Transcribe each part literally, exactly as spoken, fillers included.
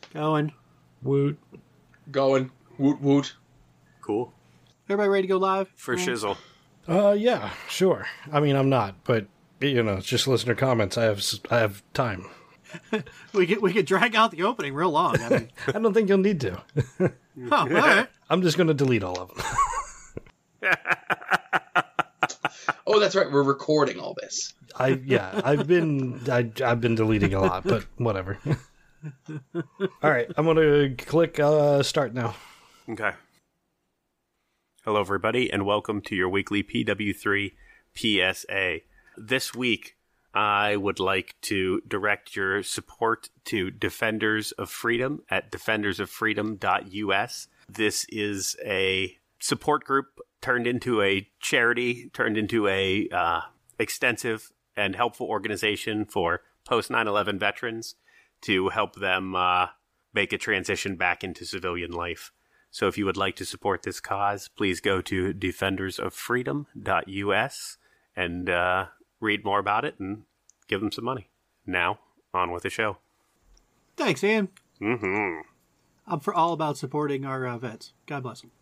Going. Woot. Going. Woot woot. Cool. Everybody ready to go live? For yeah. shizzle. Uh, yeah, sure. I mean, I'm not, but, you know, it's just listener comments. I have I have time. we could we could drag out the opening real long. I mean, I don't think you'll need to. oh, all right. I'm just going to delete all of them. Oh, that's right. We're recording all this. I yeah, I've been I, I've been deleting a lot, but whatever. All right, I'm gonna click uh, start now. Okay. Hello, everybody, and welcome to your weekly P W three P S A. This week, I would like to direct your support to Defenders of Freedom at defenders of freedom dot U S. This is a support group turned into a charity, turned into a uh, extensive and helpful organization for post nine eleven veterans to help them uh, make a transition back into civilian life. So if you would like to support this cause, please go to defenders of freedom dot U S and uh, read more about it and give them some money. Now, on with the show. Thanks, Ian. Mm-hmm. I'm for all about supporting our uh, vets. God bless them.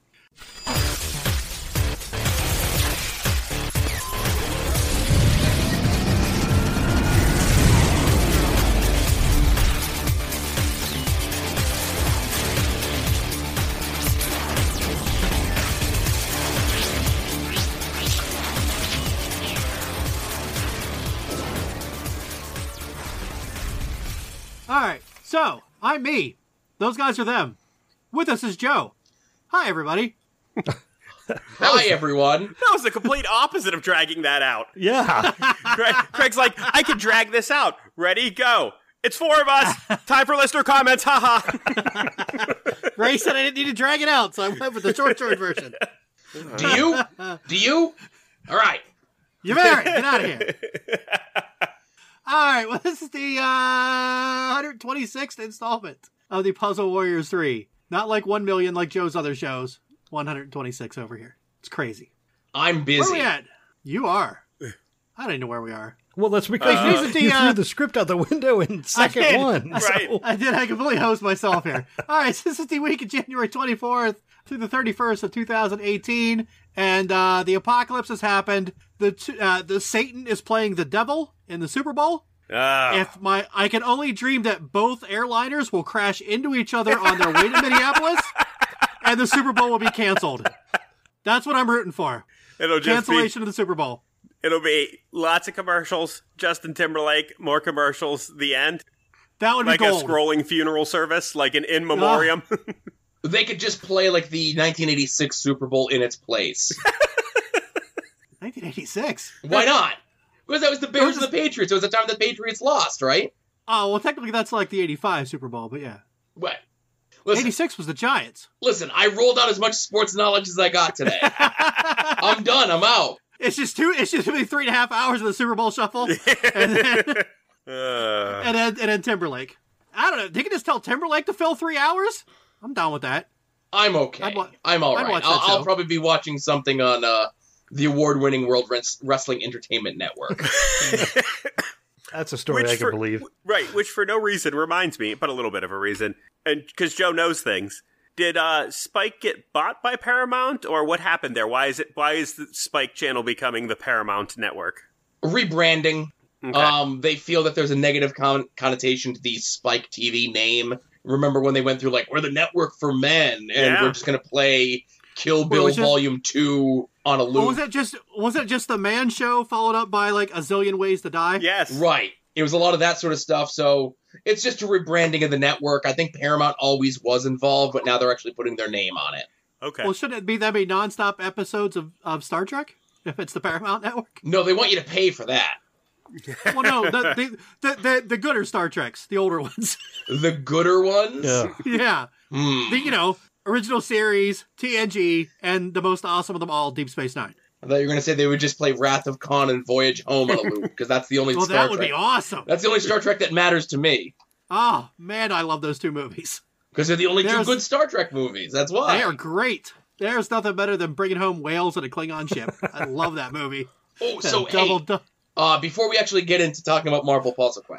All right, so I'm me. Those guys are them. With us is Joe. Hi, everybody. Hi, everyone. That was the complete opposite of dragging that out. Yeah, Craig, Craig's like, I can drag this out. Ready, go. It's four of us. Time for listener comments. Haha. Ray said I didn't need to drag it out, so I went with the short, short version. Do you? Do you? All right. You're married. Get out of here. All right, well, this is the uh, one hundred twenty-sixth installment of the Puzzle Warriors three. Not like one million like Joe's other shows. one hundred twenty-six over here. It's crazy. I'm busy. Where are we at? You are. I don't even know where we are. well, that's because Uh, you, the, you uh, threw the script out the window in second did. one. Right. so- I did. I completely hosed myself here. All right, so this is the week of January twenty-fourth through the thirty-first of two thousand eighteen, and uh, the apocalypse has happened. The t- uh, the Satan is playing the devil in the Super Bowl. Ah. If my, I can only dream that both airliners will crash into each other on their way to Minneapolis, and the Super Bowl will be canceled. That's what I'm rooting for. It'll just Cancellation of the Super Bowl. be, it'll be lots of commercials, Justin Timberlake, more commercials, the end. That would be Like gold. a scrolling funeral service, like an in memoriam. They could just play like the nineteen eighty-six Super Bowl in its place. nineteen eighty-six. Why not? Because that was the Bears It was and the Patriots. It was the time the Patriots lost, right? Oh, well, technically that's like the eighty-five Super Bowl, but yeah. What? Listen, eighty-six was the Giants. listen, I rolled out as much sports knowledge as I got today. I'm done. I'm out. It's just two. It's just gonna be three and a half hours of the Super Bowl shuffle, and then uh, and then, and then Timberlake. I don't know. They can just tell Timberlake to fill three hours. I'm down with that. I'm okay. I'd wa- I'm all I'd right. watch that I'll, I'll show. probably be watching something on uh, the award-winning World Res- Wrestling Entertainment Network. That's a story Which I can for- believe. right, which for no reason reminds me, but a little bit of a reason, and because Joe knows things. Did uh, Spike get bought by Paramount, or what happened there? Why is it? Why is the Spike channel becoming the Paramount Network? Rebranding. Okay. Um, they feel that there's a negative con- connotation to the Spike T V name. Remember when they went through like, we're the network for men, and Yeah. we're just going to play Kill Wait, Bill was this- Volume two on a loop. Well, was it just was it just the Man Show followed up by like a zillion ways to die? Yes. Right. It was a lot of that sort of stuff, so it's just a rebranding of the network. I think Paramount always was involved, but now they're actually putting their name on it. Okay. Well, shouldn't it be that be nonstop episodes of, of Star Trek if it's the Paramount Network? No, they want you to pay for that. Well, no, the the the, the, the gooder Star Treks, the older ones. The gooder ones? Yeah. Yeah, Hmm. the you know original series, T N G, and the most awesome of them all, Deep Space Nine. I thought you were going to say they would just play Wrath of Khan and Voyage Home on a loop, because that's the only Well, Star that would Trek. be awesome. That's the only Star Trek that matters to me, Oh man, I love those two movies. because they're the only There's- two good Star Trek movies. That's why. They are great. There's nothing better than bringing home whales on a Klingon ship. I love that movie. Oh, That so double, hey, du- uh, before we actually get into talking about Marvel Puzzle Quest,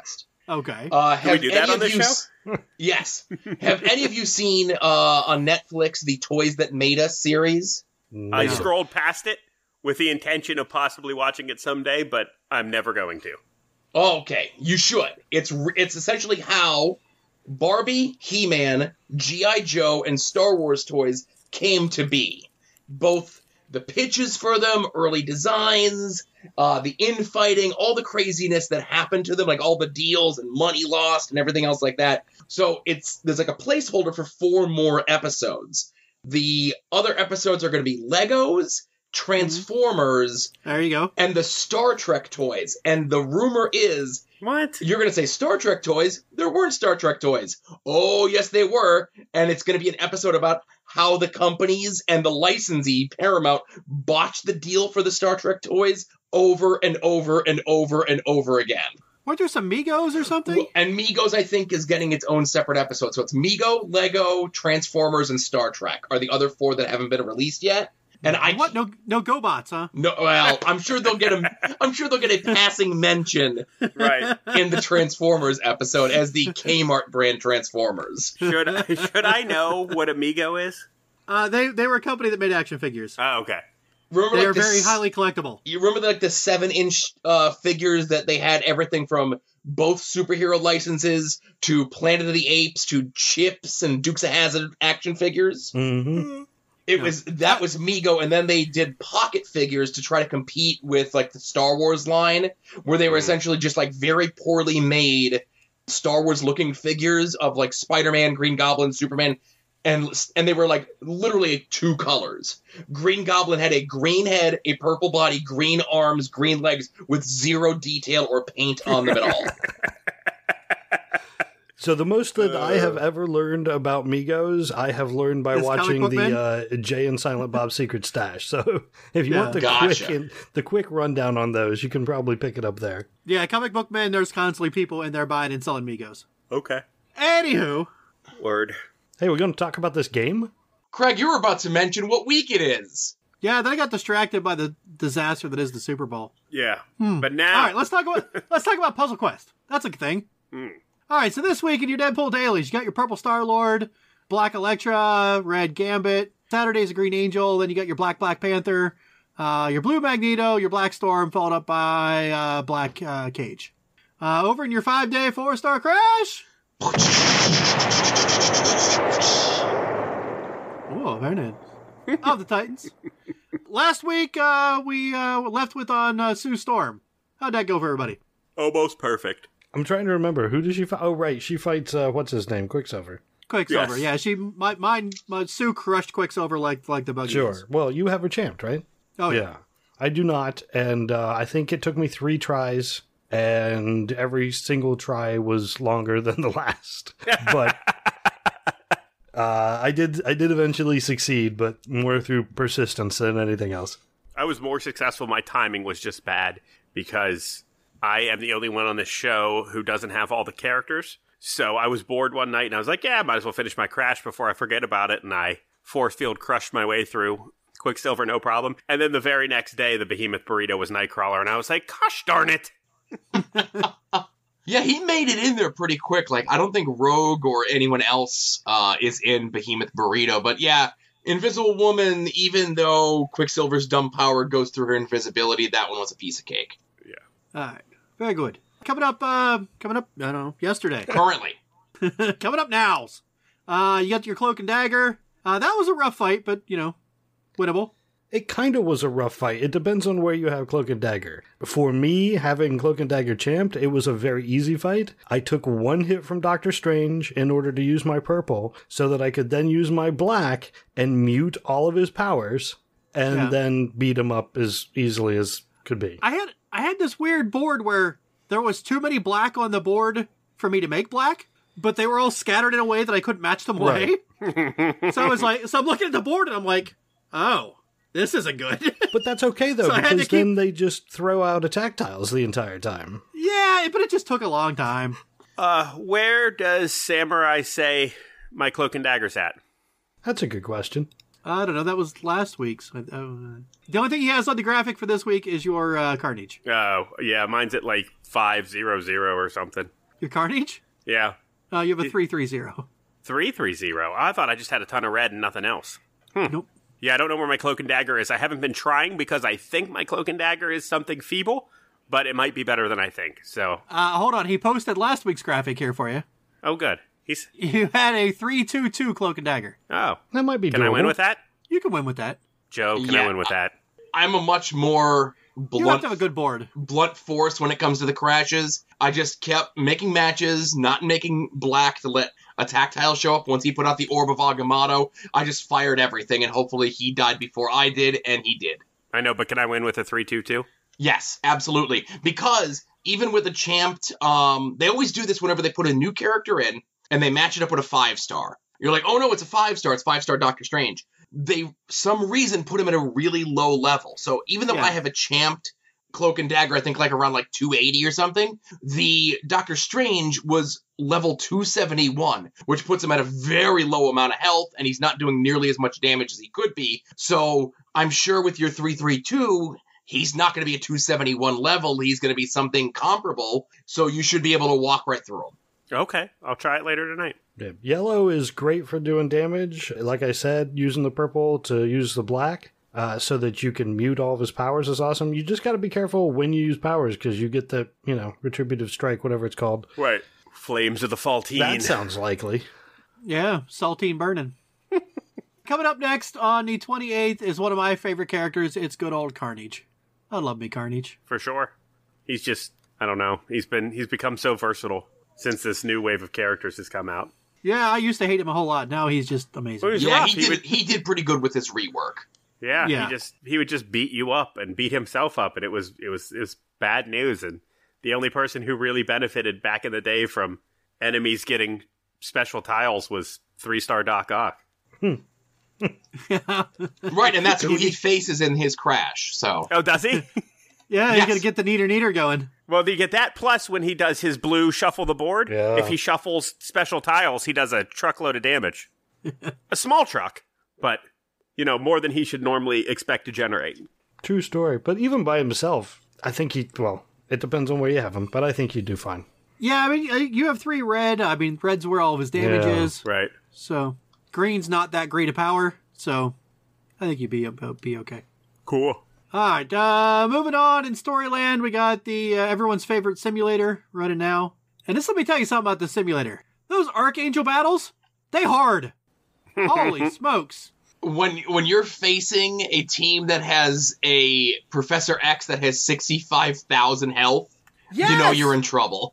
Okay. Uh, Can we have do that any on of this you show? s- Yes. Have any of you seen uh, on Netflix the Toys That Made Us series? I No. scrolled past it with the intention of possibly watching it someday, but I'm never going to. Okay, you should. It's re- it's essentially how Barbie, He-Man, G I. Joe, and Star Wars toys came to be. Both the pitches for them, early designs, uh, the infighting, all the craziness that happened to them, like all the deals and money lost and everything else like that. So it's there's like a placeholder for four more episodes. The other episodes are going to be Legos, Transformers, There you go. and the Star Trek toys. And the rumor is What? you're going to say Star Trek toys? There weren't Star Trek toys. Oh, yes, they were. And it's going to be an episode about how the companies and the licensee, Paramount, botched the deal for the Star Trek toys over and over and over and over again. Weren't there some Migos or something? And Migos, I think, is getting its own separate episode. So it's Mego, Lego, Transformers, and Star Trek are the other four that haven't been released yet. And I What? No, no GoBots, huh? no, well, I'm sure they'll get a, I'm sure they'll get a passing mention Right. in the Transformers episode as the Kmart brand Transformers. Should I, should I know what Amigo is? Uh, they they were a company that made action figures. Oh, okay. Remember, They like are the very s- highly collectible. You remember like the seven-inch uh, figures that they had everything from both superhero licenses to Planet of the Apes to Chips and Dukes of Hazzard action figures. Mm-hmm. It Yeah. was that was Mego, and then they did pocket figures to try to compete with like the Star Wars line, where they were Mm. essentially just like very poorly made Star Wars looking figures of like Spider-Man, Green Goblin, Superman, and and they were like literally two colors. Green Goblin had a green head, a purple body, green arms, green legs with zero detail or paint on them at all. So the most that I have Uh. ever learned about Migos, I have learned by Is Comic watching Book Man? the uh, Jay and Silent Bob Secret Stash. So if you Yeah. want the Gotcha. quick in, the quick rundown on those, you can probably pick it up there. Yeah, Comic Book Man, there's constantly people in there buying and selling Migos. Okay. Anywho, Word. Hey, we're going to talk about this game? Craig, you were about to mention what week it is. yeah, then I got distracted by the disaster that is the Super Bowl. Yeah. Hmm. But now. All right, let's talk about let's talk about Puzzle Quest. That's a thing. Hmm. All right, so this week in your Deadpool dailies, you got your Purple Star Lord, Black Elektra, Red Gambit. Saturday's a Green Angel. Then you got your Black Black Panther, uh, your Blue Magneto, your Black Storm, followed up by uh, Black uh, Cage. Uh, over in your five-day four-star crash. Oh, very nice. Of the Titans. Last week, uh, we uh, left with on uh, Sue Storm. How'd that go for everybody? Almost perfect. I'm trying to remember. Who does she fight? Oh, right. She fights, uh, what's his name? Quicksilver. Quicksilver, Yes. yeah. She, my, mine, my Sue crushed Quicksilver like like the buggy. Sure. is. Well, you have her champed, right? Oh yeah. Yeah. I do not. And uh, I think it took me three tries, and every single try was longer than the last. But uh, I did I did eventually succeed, but more through persistence than anything else. I was more successful. My timing was just bad because I am the only one on this show who doesn't have all the characters. So I was bored one night and I was like, yeah, might as well finish my crash before I forget about it. And I force field crushed my way through Quicksilver, no problem. And then the very next day, the Behemoth Burrito was Nightcrawler. And I was like, gosh darn it. Yeah, he made it in there pretty quick. Like, I don't think Rogue or anyone else uh, is in Behemoth Burrito. But yeah, Invisible Woman, even though Quicksilver's dumb power goes through her invisibility, that one was a piece of cake. All right. Very good. Coming up, uh, coming up, I don't know, yesterday. Currently. Coming up now. Uh, you got your Cloak and Dagger. Uh, that was a rough fight, but, you know, winnable. It kind of was a rough fight. It depends on where you have Cloak and Dagger. For me, having Cloak and Dagger champed, it was a very easy fight. I took one hit from Doctor Strange in order to use my purple, so that I could then use my black and mute all of his powers, and Yeah. then beat him up as easily as could be. I had I had this weird board where there was too many black on the board for me to make black, but they were all scattered in a way that I couldn't match them away. So I was like, so I'm looking at the board and I'm like, oh, this isn't good. But that's okay, though, So I had to because keep- then they just throw out attack tiles the entire time. Yeah, but it just took a long time. Uh, where does Samurai say my Cloak and Dagger's at? That's a good question. I don't know. That was last week's. Uh, the only thing he has on the graphic for this week is your uh, Carnage. Oh, yeah, mine's at like five zero zero or something. Your Carnage? Yeah. Uh, you have a three three zero. three three zero. I thought I just had a ton of red and nothing else. Hmm. Nope. Yeah, I don't know where my Cloak and Dagger is. I haven't been trying because I think my Cloak and Dagger is something feeble, but it might be better than I think. So, Uh, hold on. He posted last week's graphic here for you. oh, good. He's You had a three two two Cloak and Dagger. oh. That might be Can I win doable. with that, You can win with that. Joe? Can Yeah, I win with that? I'm a much more You have blunt to have a good board. blunt force when it comes to the crashes. I just kept making matches, not making black to let a tactile show up. Once he put out the Orb of Agamotto, I just fired everything, and hopefully he died before I did, and he did. I know, but can I win with a three two two? Yes, absolutely. Because even with a champed, um, they always do this whenever they put a new character in, and they match it up with a five-star. You're like, oh no, it's a five-star, it's five-star Doctor Strange. They, some reason, put him at a really low level. So even though Yeah. I have a champed Cloak and Dagger, I think like around like two eighty or something, the Doctor Strange was level two seventy-one, which puts him at a very low amount of health, and he's not doing nearly as much damage as he could be. So I'm sure with your three three two, he's not going to be a two seventy-one level, he's going to be something comparable, so you should be able to walk right through him. Okay, I'll try it later tonight. Yeah. Yellow is great for doing damage. Like I said, using the purple to use the black uh, so that you can mute all of his powers is awesome. You just got to be careful when you use powers because you get the, you know, retributive strike, whatever it's called. Right. Flames of the Faltine. That sounds likely. Yeah, saltine burning. Coming up next on the twenty-eighth is one of my favorite characters. It's good old Carnage. I love me Carnage. For sure. He's just, I don't know. He's been, he's become so versatile since this new wave of characters has come out. Yeah, I used to hate him a whole lot. Now he's just amazing. Well, he's Yeah, rough. he He did, would- he did pretty good with this rework. Yeah, Yeah. he just he would just beat you up and beat himself up, and it was it was it was bad news. And the only person who really benefited back in the day from enemies getting special tiles was three star Doc Ock. Right, and that's who he faces in his crash, so... Oh, does he? Yeah, Yes. you gotta get the neater neater going. Well, you get that. Plus, when he does his blue shuffle the board, Yeah. if he shuffles special tiles, he does a truckload of damage. A small truck, but you know more than he should normally expect to generate. True story. But even by himself, I think he, well, it depends on where you have him, but I think he'd do fine. Yeah, I mean, uh, you have three red. I mean, red's where all of his damage Yeah. is. Right. So, green's not that great a power. So, I think you'd be, be okay. Cool. All right, uh, moving on in Storyland, we got the uh, everyone's favorite simulator running now. And this, let me tell you something about the simulator. Those Archangel battles, they hard. Holy smokes. When when you're facing a team that has a Professor X that has sixty-five thousand health, Yes! you know you're in trouble.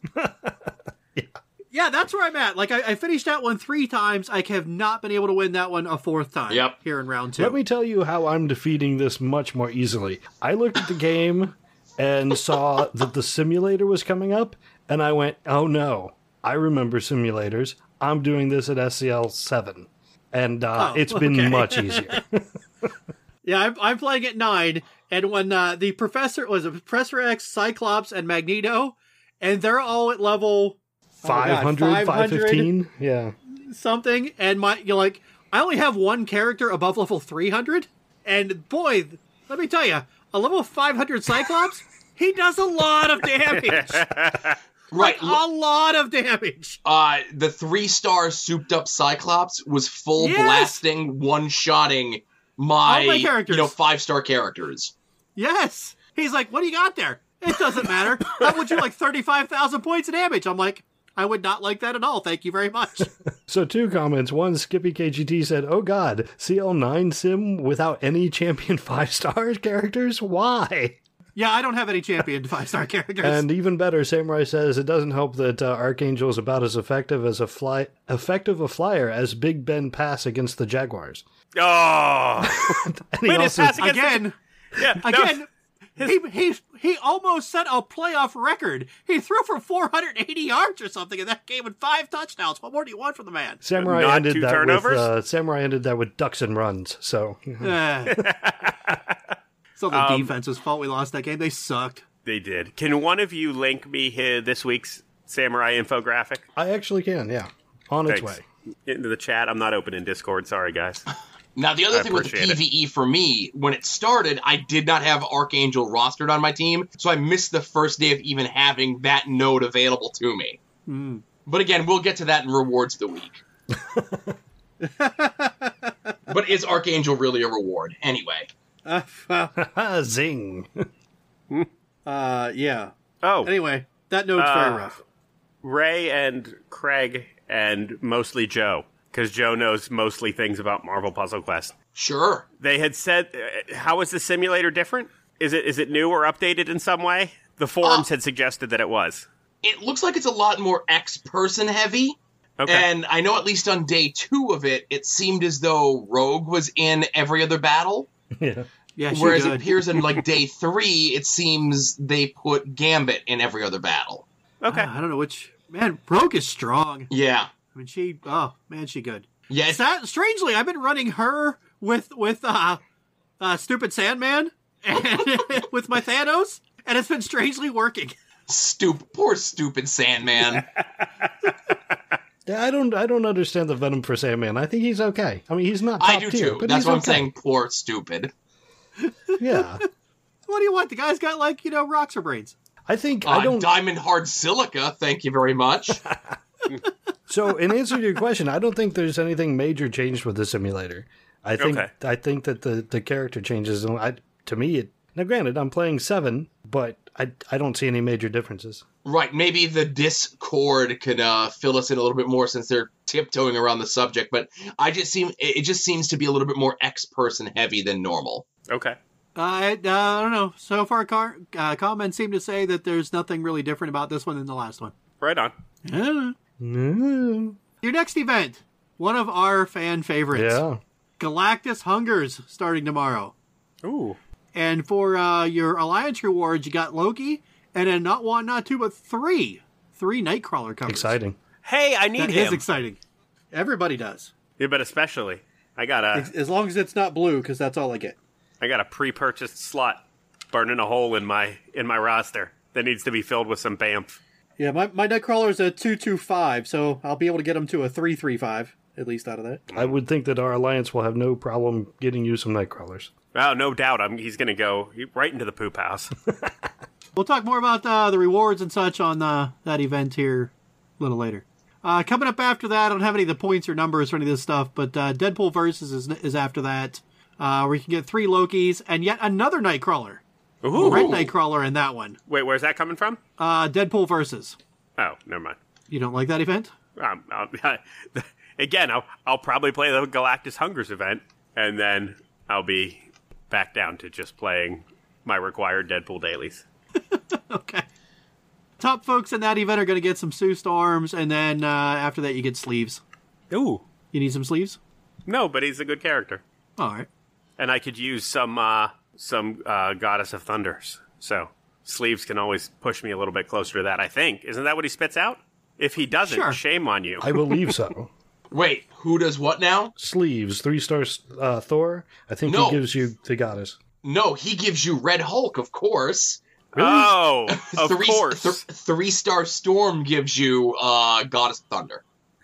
Yeah, that's where I'm at. Like, I, I finished that one three times. I have not been able to win that one a fourth time Yep. here in round two. Let me tell you how I'm defeating this much more easily. I looked at the game and saw that the simulator was coming up, and I went, oh no, I remember simulators. I'm doing this at S C L seven. And uh, Oh, it's been okay. much easier. Yeah, I'm, I'm playing at nine, and when uh, the Professor, was it Professor X, Cyclops, and Magneto, and they're all at level... oh my God, five hundred, five fifteen? Yeah. something, and my you're like, I only have one character above level three hundred, and boy, let me tell you, a level five hundred Cyclops, he does a lot of damage, Right. like a lot of damage. Uh, the three-star souped-up Cyclops was full Yes! blasting, one-shotting my, All my characters. you know, five-star characters. Yes, he's like, what do you got there? It doesn't matter. How would you like thirty-five thousand points of damage? I'm like, I would not like that at all. Thank you very much. So two comments. One, Skippy K G T said, oh god, C L nine sim without any champion five-star characters? Why? Yeah, I don't have any champion five-star characters. And even better, Samurai says it doesn't help that uh, Archangel is about as effective as a fly, effective a flyer as Big Ben Pass against the Jaguars. Oh, And he Wait, his also, pass against Again, the, yeah, no, again, he, he he almost set a playoff record. He threw for four hundred eighty yards or something in that game with five touchdowns. What more do you want from the man? Samurai Not ended two that turnovers? with uh, Samurai ended that with ducks and runs. So Eh. It's not the Um, defense's fault we lost that game. They sucked. they did. Can one of you link me his, this week's Samurai infographic I actually can, yeah, on its Thanks. way. into the chat? I'm not open in Discord. Sorry, guys. Now, the other I thing with the appreciate PvE for me, when it started, I did not have Archangel rostered on my team, so I missed the first day of even having that node available to me. Mm. But again, we'll get to that in rewards of the week. But is Archangel really a reward? Anyway. Uh, well, Zing. uh, yeah. Oh, Anyway, that note's Uh, very rough. Ray and Craig and mostly Joe, because Joe knows mostly things about Marvel Puzzle Quest. Sure. They had said, uh, how is the simulator different? Is it is it new or updated in some way? The forums Uh, had suggested that it was. It looks like it's a lot more X-person heavy. Okay. And I know at least on day two of it, it seemed as though Rogue was in every other battle. Yeah. Yeah, she Whereas good. it appears in like day three, it seems they put Gambit in every other battle. Okay. Uh, I don't know which. Man, Rogue is strong. Yeah. I mean, she. Oh man, she good. Yeah. Is that strangely? I've been running her with with uh, uh stupid Sandman and with my Thanos, and it's been strangely working. Stupid, poor stupid Sandman. Yeah, I don't I don't understand the venom for Sandman. I think he's okay. I mean, he's not top I do tier, too. but That's he's what I'm okay. saying. Poor stupid. Yeah. What do you want? The guy's got like you know rocks for brains. I think Uh, I don't Diamond hard silica. Thank you very much. So, in answer to your question, I don't think there's anything major changed with the simulator. I think Okay. I think that the, the character changes. And I, to me, it now granted I'm playing seven, but I I don't see any major differences. Right, maybe the Discord could uh, fill us in a little bit more since they're tiptoeing around the subject. But I just seem it it just seems to be a little bit more X-person heavy than normal. Okay. I uh, I don't know. So far, car, uh, comments seem to say that there's nothing really different about this one than the last one. Right on. I don't know. Mm, Your next event, one of our fan favorites, yeah. Galactus Hungers, starting tomorrow. Ooh. And for uh, your Alliance rewards, you got Loki, and then not one, not two, but three. Three Nightcrawler covers. Exciting. Hey, I need That him. is exciting. Everybody does. Yeah, but especially, I got a As, as long as it's not blue, because that's all I get. I got a pre-purchased slot burning a hole in my in my roster that needs to be filled with some B A M F. Yeah, my, my Nightcrawler is a two two five, so I'll be able to get him to a three three five, at least out of that. I would think that our alliance will have no problem getting you some Nightcrawlers. Oh, no doubt, I'm, he's going to go right into the poop house. We'll talk more about uh, the rewards and such on uh, that event here a little later. Uh, coming up after that, I don't have any of the points or numbers or any of this stuff, but uh, Deadpool Versus is, is after that, uh, where you can get three Lokis and yet another Nightcrawler. Ooh. Red Nightcrawler in that one. Wait, where's that coming from? Uh, Deadpool Versus. Oh, never mind. You don't like that event? Um, I'll, again, I'll, I'll probably play the Galactus Hungers event, and then I'll be back down to just playing my required Deadpool dailies. Okay. Top folks in that event are going to get some Sue Storms, and then uh, after that you get sleeves. Ooh. You need some sleeves? No, but he's a good character. All right. And I could use some uh, some uh, Goddess of Thunders. So sleeves can always push me a little bit closer to that, I think. Isn't that what he spits out? If he doesn't, Sure. shame on you. I believe so. Wait, who does what now? Sleeves, three stars uh, Thor. I think No. he gives you the goddess. No, he gives you Red Hulk, of course. Oh, of three, course. th- three star Storm gives you uh, Goddess of Thunder.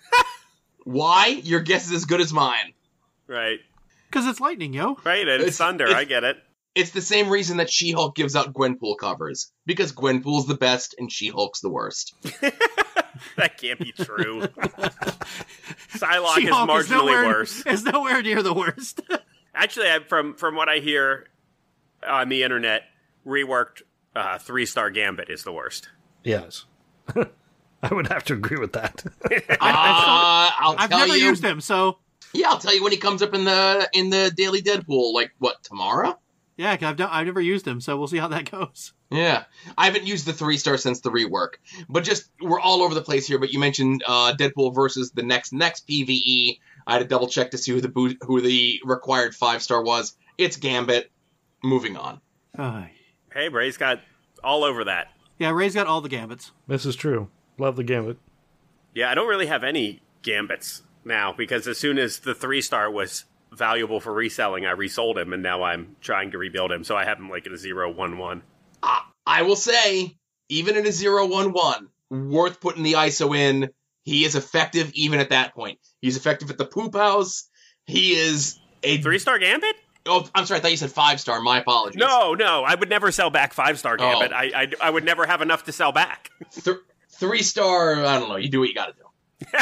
Why? Your guess is as good as mine. Right. Because it's lightning, yo. Right, and it's It's- Thunder. it's- I get it. It's the same reason that She-Hulk gives out Gwenpool covers. Because Gwenpool's the best and She-Hulk's the worst. That can't be true. Psylocke is She-Hulk marginally nowhere, worse. Is nowhere near the worst. Actually, I, from from what I hear on the internet, reworked uh, three star Gambit is the worst. Yes. I would have to agree with that. Uh, I'll I've tell never you. used him, so Yeah, I'll tell you when he comes up in the in the Daily Deadpool. Like what, tomorrow? yeah, 'cause I've done, I've never used him, so we'll see how that goes. Yeah, I haven't used the three star since the rework. But just we're all over the place here. But you mentioned uh, Deadpool versus the next next P V E. I had to double check to see who the bo- who the required five star was. It's Gambit. Moving on. Uh, Hey, Bray's got all over that. yeah, Ray's got all the gambits. This is true. Love the gambit. Yeah, I don't really have any Gambits now because as soon as the three star was valuable for reselling, I resold him, and now I'm trying to rebuild him. So I have him like in a zero one one. I, I will say, even in a zero one one, worth putting the I S O in. He is effective even at that point. He's effective at the poop house. He is a Three star Gambit? Oh, I'm sorry. I thought you said five star. My apologies. No, no, I would never sell back five star Gambit. Oh. I, I I would never have enough to sell back. Th- Three star, I don't know. You do what you got to do.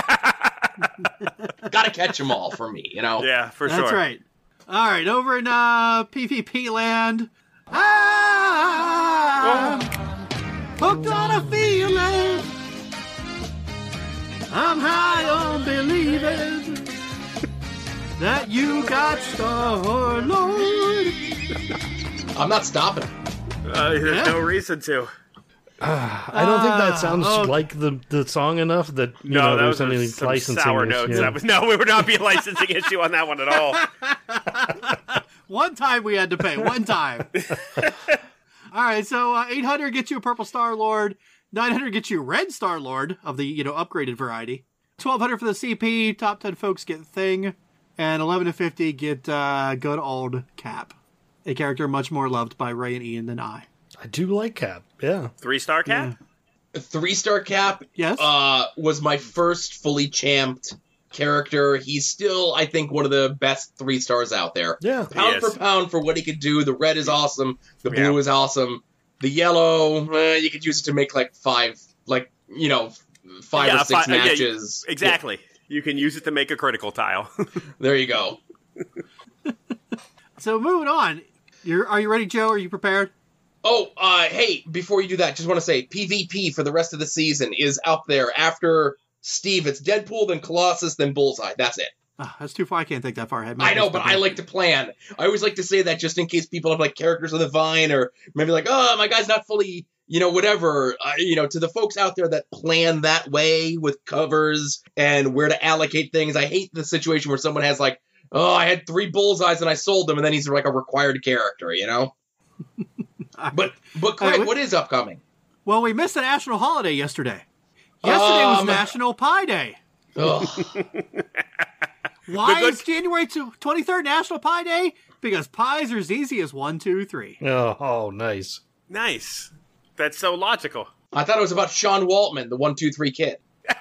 Got to catch them all for me, you know? Yeah, for That's sure. right. All right, over in uh, PvP land. Ah, hooked on a feeling. I'm high on believing that you got Star-Lord. I'm not stopping. Uh, there's Yeah. no reason to. I don't think that sounds oh. like the, the song enough that you No, know that there's was any some licensing sour issue. notes. Yeah. That was, no, we would not be a licensing issue on that one at all. One time we had to pay. One time. All right, so uh, eight hundred gets you a purple Star-Lord. nine hundred gets you red Star-Lord of the, you know, upgraded variety. twelve hundred for the C P. Top ten folks get Thing. And eleven to fifty get uh, good old Cap. A character much more loved by Ray and Ian than I. I do like Cap. Yeah. Three star cap? A three star Cap Yes? uh, was my first fully champed character. He's still, I think, one of the best three stars out there. Yeah. Pound He for is. pound for what he could do. The red is awesome. The blue Yeah. is awesome. The yellow, eh, you could use it to make like five, like, you know, five Yeah, or six fi- uh, yeah, matches. Exactly. You can use it to make a critical tile. There you go. So moving on. You're, are you ready, Joe? Are you prepared? Oh, uh, hey, before you do that, just want to say PvP for the rest of the season is up there. After Steve, it's Deadpool, then Colossus, then Bullseye. That's it. Oh, that's too far. I can't think that far ahead. I know, but I like to plan. I always like to say that just in case people have like characters on the vine, or maybe like, oh, my guy's not fully, you know, whatever. Uh, you know, to the folks out there that plan that way with covers and where to allocate things. I hate the situation where someone has like, oh, I had three Bullseyes and I sold them, and then he's like a required character, you know. But but Craig, Uh, we- what is upcoming? Well, we missed a national holiday yesterday. Yesterday was Um, National Pie Day. Ugh. Why the good- is January twenty-third National Pie Day? Because pies are as easy as one, two, three. Oh, oh, nice. Nice. That's so logical. I thought it was about Sean Waltman, the one two three kid.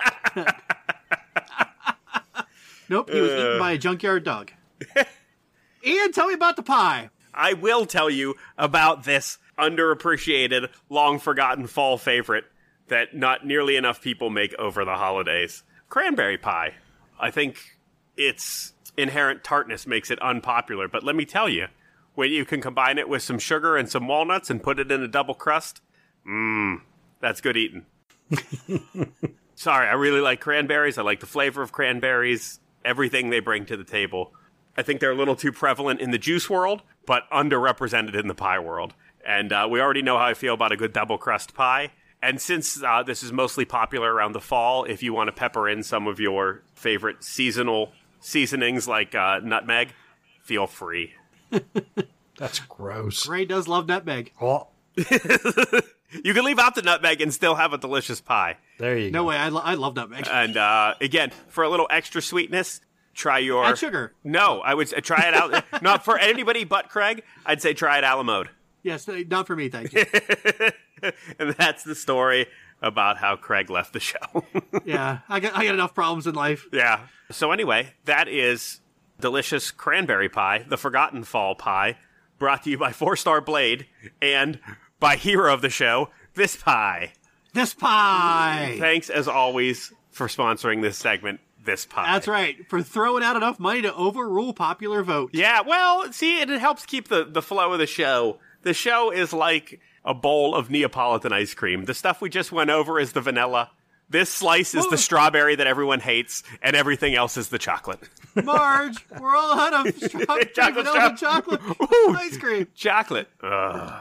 Nope, he was Uh. eaten by a junkyard dog. Ian, tell me about the pie. I will tell you about this underappreciated, long-forgotten fall favorite that not nearly enough people make over the holidays. Cranberry pie. I think its inherent tartness makes it unpopular, but let me tell you, when you can combine it with some sugar and some walnuts and put it in a double crust, mmm, that's good eating. Sorry, I really like cranberries. I like the flavor of cranberries, everything they bring to the table. I think they're a little too prevalent in the juice world, but underrepresented in the pie world. And uh, we already know how I feel about a good double crust pie. And since uh, this is mostly popular around the fall, if you want to pepper in some of your favorite seasonal seasonings like uh, nutmeg, feel free. That's gross. Ray does love nutmeg. Oh, You can leave out the nutmeg and still have a delicious pie. there you No go. way, I, lo- I love nutmeg. And uh, again, for a little extra sweetness, try your... Add sugar. No, I would say try it out. Not for anybody but Craig. I'd say try it a la mode. Yes, uh, not for me, thank you. And that's the story about how Craig left the show. Yeah, I got I got enough problems in life. Yeah. So anyway, that is delicious cranberry pie, the forgotten fall pie, brought to you by Four Star Blade and by hero of the show, This Pie. This pie. Thanks as always for sponsoring this segment, This Pie. That's right, for throwing out enough money to overrule popular vote. Yeah, well, see, it helps keep the, the flow of the show. The show is like a bowl of Neapolitan ice cream. The stuff we just went over is the vanilla. This slice is Whoa. the strawberry that everyone hates, and everything else is the chocolate. Marge, we're all out of strawberry Chocolate vanilla straw- chocolate Ooh. ice cream. Chocolate. Ugh.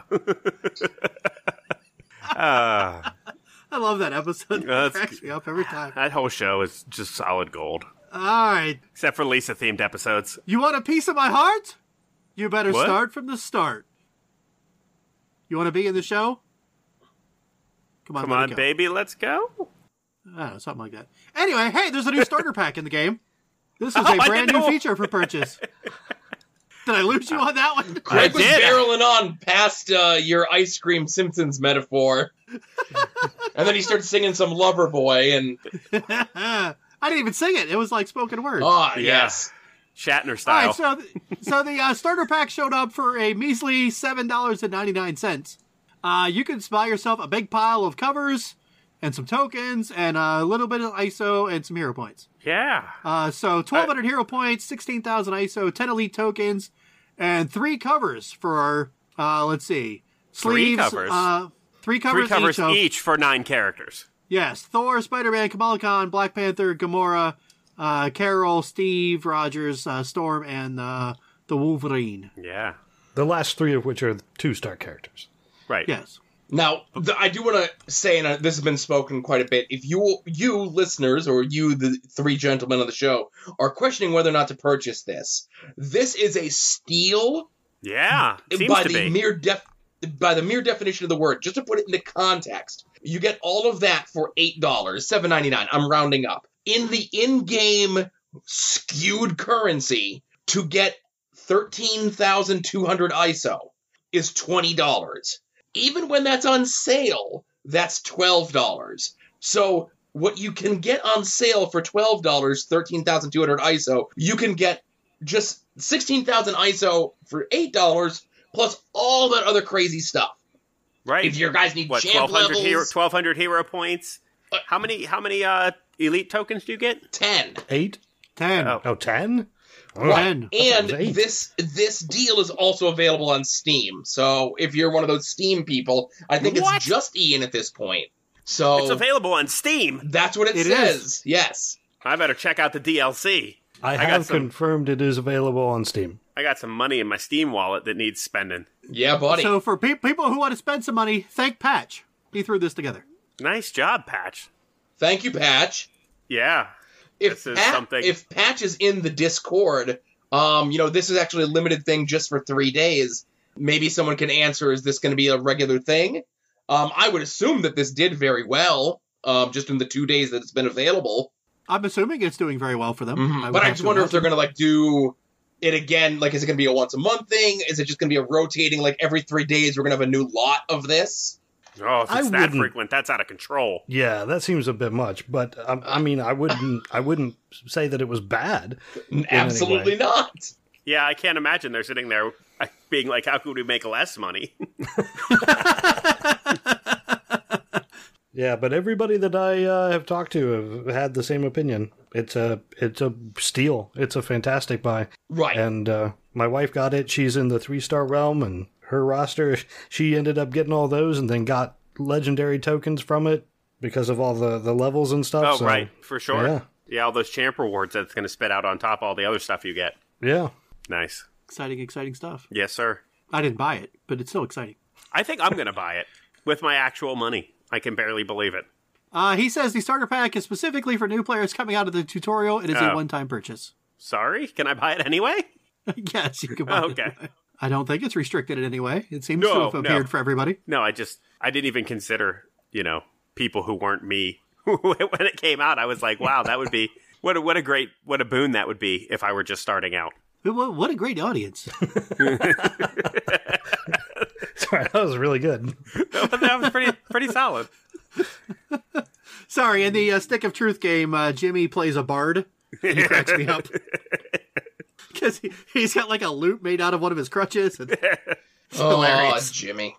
uh, I love that episode. It That's cracks me up every time. that whole show is just solid gold. All right, Except for Lisa-themed episodes. you want a piece of my heart? You better What? start from the start. You want to be in the show? Come on, Come let it on, go. baby, let's go. I don't know, something like that. Anyway, hey, there's a new starter pack in the game. This is Oh, a I brand new know. feature for purchase. Did I lose you on that one? Craig was did. barreling on past uh, your ice cream Simpsons metaphor. And then he started singing some Lover Boy, and I didn't even sing it. It was like spoken word. ah, Yeah. yes. Shatner All style. right, so th- so the uh, starter pack showed up for a measly seven dollars and ninety nine cents. Uh, you can buy yourself a big pile of covers, and some tokens, and a little bit of I S O, and some hero points. Yeah. Uh, so twelve hundred uh, hero points, sixteen thousand I S O, ten elite tokens, and three covers for our, uh, let's see, sleeves. Three covers. Uh, three covers, three covers each, of, each for nine characters. Yes, Thor, Spider-Man, Kamala Khan, Black Panther, Gamora, uh, Carol, Steve, Rogers, uh, Storm, and uh, the Wolverine. Yeah. The last three of which are two-star characters. Right. Yes. Now, the, I do want to say, and this has been spoken quite a bit, if you, you listeners, or you, the three gentlemen on the show, are questioning whether or not to purchase this, this is a steal Yeah. Seems by to the be. mere def, by the mere definition of the word. Just to put it into context, you get all of that for eight dollars, seven ninety-nine. I'm rounding up. In the in-game skewed currency, to get thirteen thousand two hundred I S O is twenty dollars. Even when that's on sale, that's twelve dollars. So what you can get on sale for twelve dollars, thirteen thousand two hundred I S O, you can get just sixteen thousand I S O for eight dollars, plus all that other crazy stuff. Right. If your guys need what, champ levels... Hero, twelve hundred hero points? Uh, how many How many uh, elite tokens do you get? ten. Eight? Ten. Oh. Oh, ten? Oh, Ten. And eight. this this deal is also available on Steam. So if you're one of those Steam people, I think What? it's just Ian at this point. So It's available on Steam. that's what it, It says. is. Yes. I better check out the D L C. I, I got have some- confirmed it is available on Steam. I got some money in my Steam wallet that needs spending. Yeah, buddy. So for pe- people who want to spend some money, thank Patch. He threw this together. Nice job, Patch. Thank you, Patch. Yeah. If This is Pat, something- if Patch is in the Discord, um, you know, this is actually a limited thing just for three days. Maybe someone can answer, is this going to be a regular thing? Um, I would assume that this did very well, um, just in the two days that it's been available. I'm assuming it's doing very well for them. Mhm. would But I have just to wonder if they're imagine. going to, like, do it again. Like, is it going to be a once a month thing? Is it just going to be a rotating, like, every three days we're going to have a new lot of this? Oh, if I it's that wouldn't- frequent, that's out of control. Yeah, that seems a bit much, but um, I mean, I wouldn't, I wouldn't say that it was bad. Absolutely way. not. Yeah, I can't imagine they're sitting there uh, being like, how could we make less money? Yeah, but everybody that I uh, have talked to have had the same opinion. It's a, it's a steal. It's a fantastic buy. Right. And uh, my wife got it. She's in the three-star realm, and her roster, she ended up getting all those and then got legendary tokens from it because of all the, the levels and stuff. Oh, so, right, for sure. Yeah. Yeah, all those champ rewards that's going to spit out on top of all the other stuff you get. Yeah. Nice. Exciting, exciting stuff. Yes, sir. I didn't buy it, but it's still exciting. I think I'm going to buy it with my actual money. I can barely believe it. Uh, he says the starter pack is specifically for new players coming out of the tutorial. It is Oh. a one-time purchase. Sorry? Can I buy it anyway? Yes, you can buy Oh, it. okay. I don't think it's restricted in any way. It seems No, to have no. appeared for everybody. No, I just, I didn't even consider, you know, people who weren't me. When it came out, I was like, wow, that would be, what a, what a great, what a boon that would be if I were just starting out. What what a great audience. Sorry, that was really good. That was pretty, pretty solid. Sorry, in the uh, Stick of Truth game, uh, Jimmy plays a bard, and he cracks me up. Because he, he's got like a lute made out of one of his crutches. And it's Oh, hilarious. Jimmy.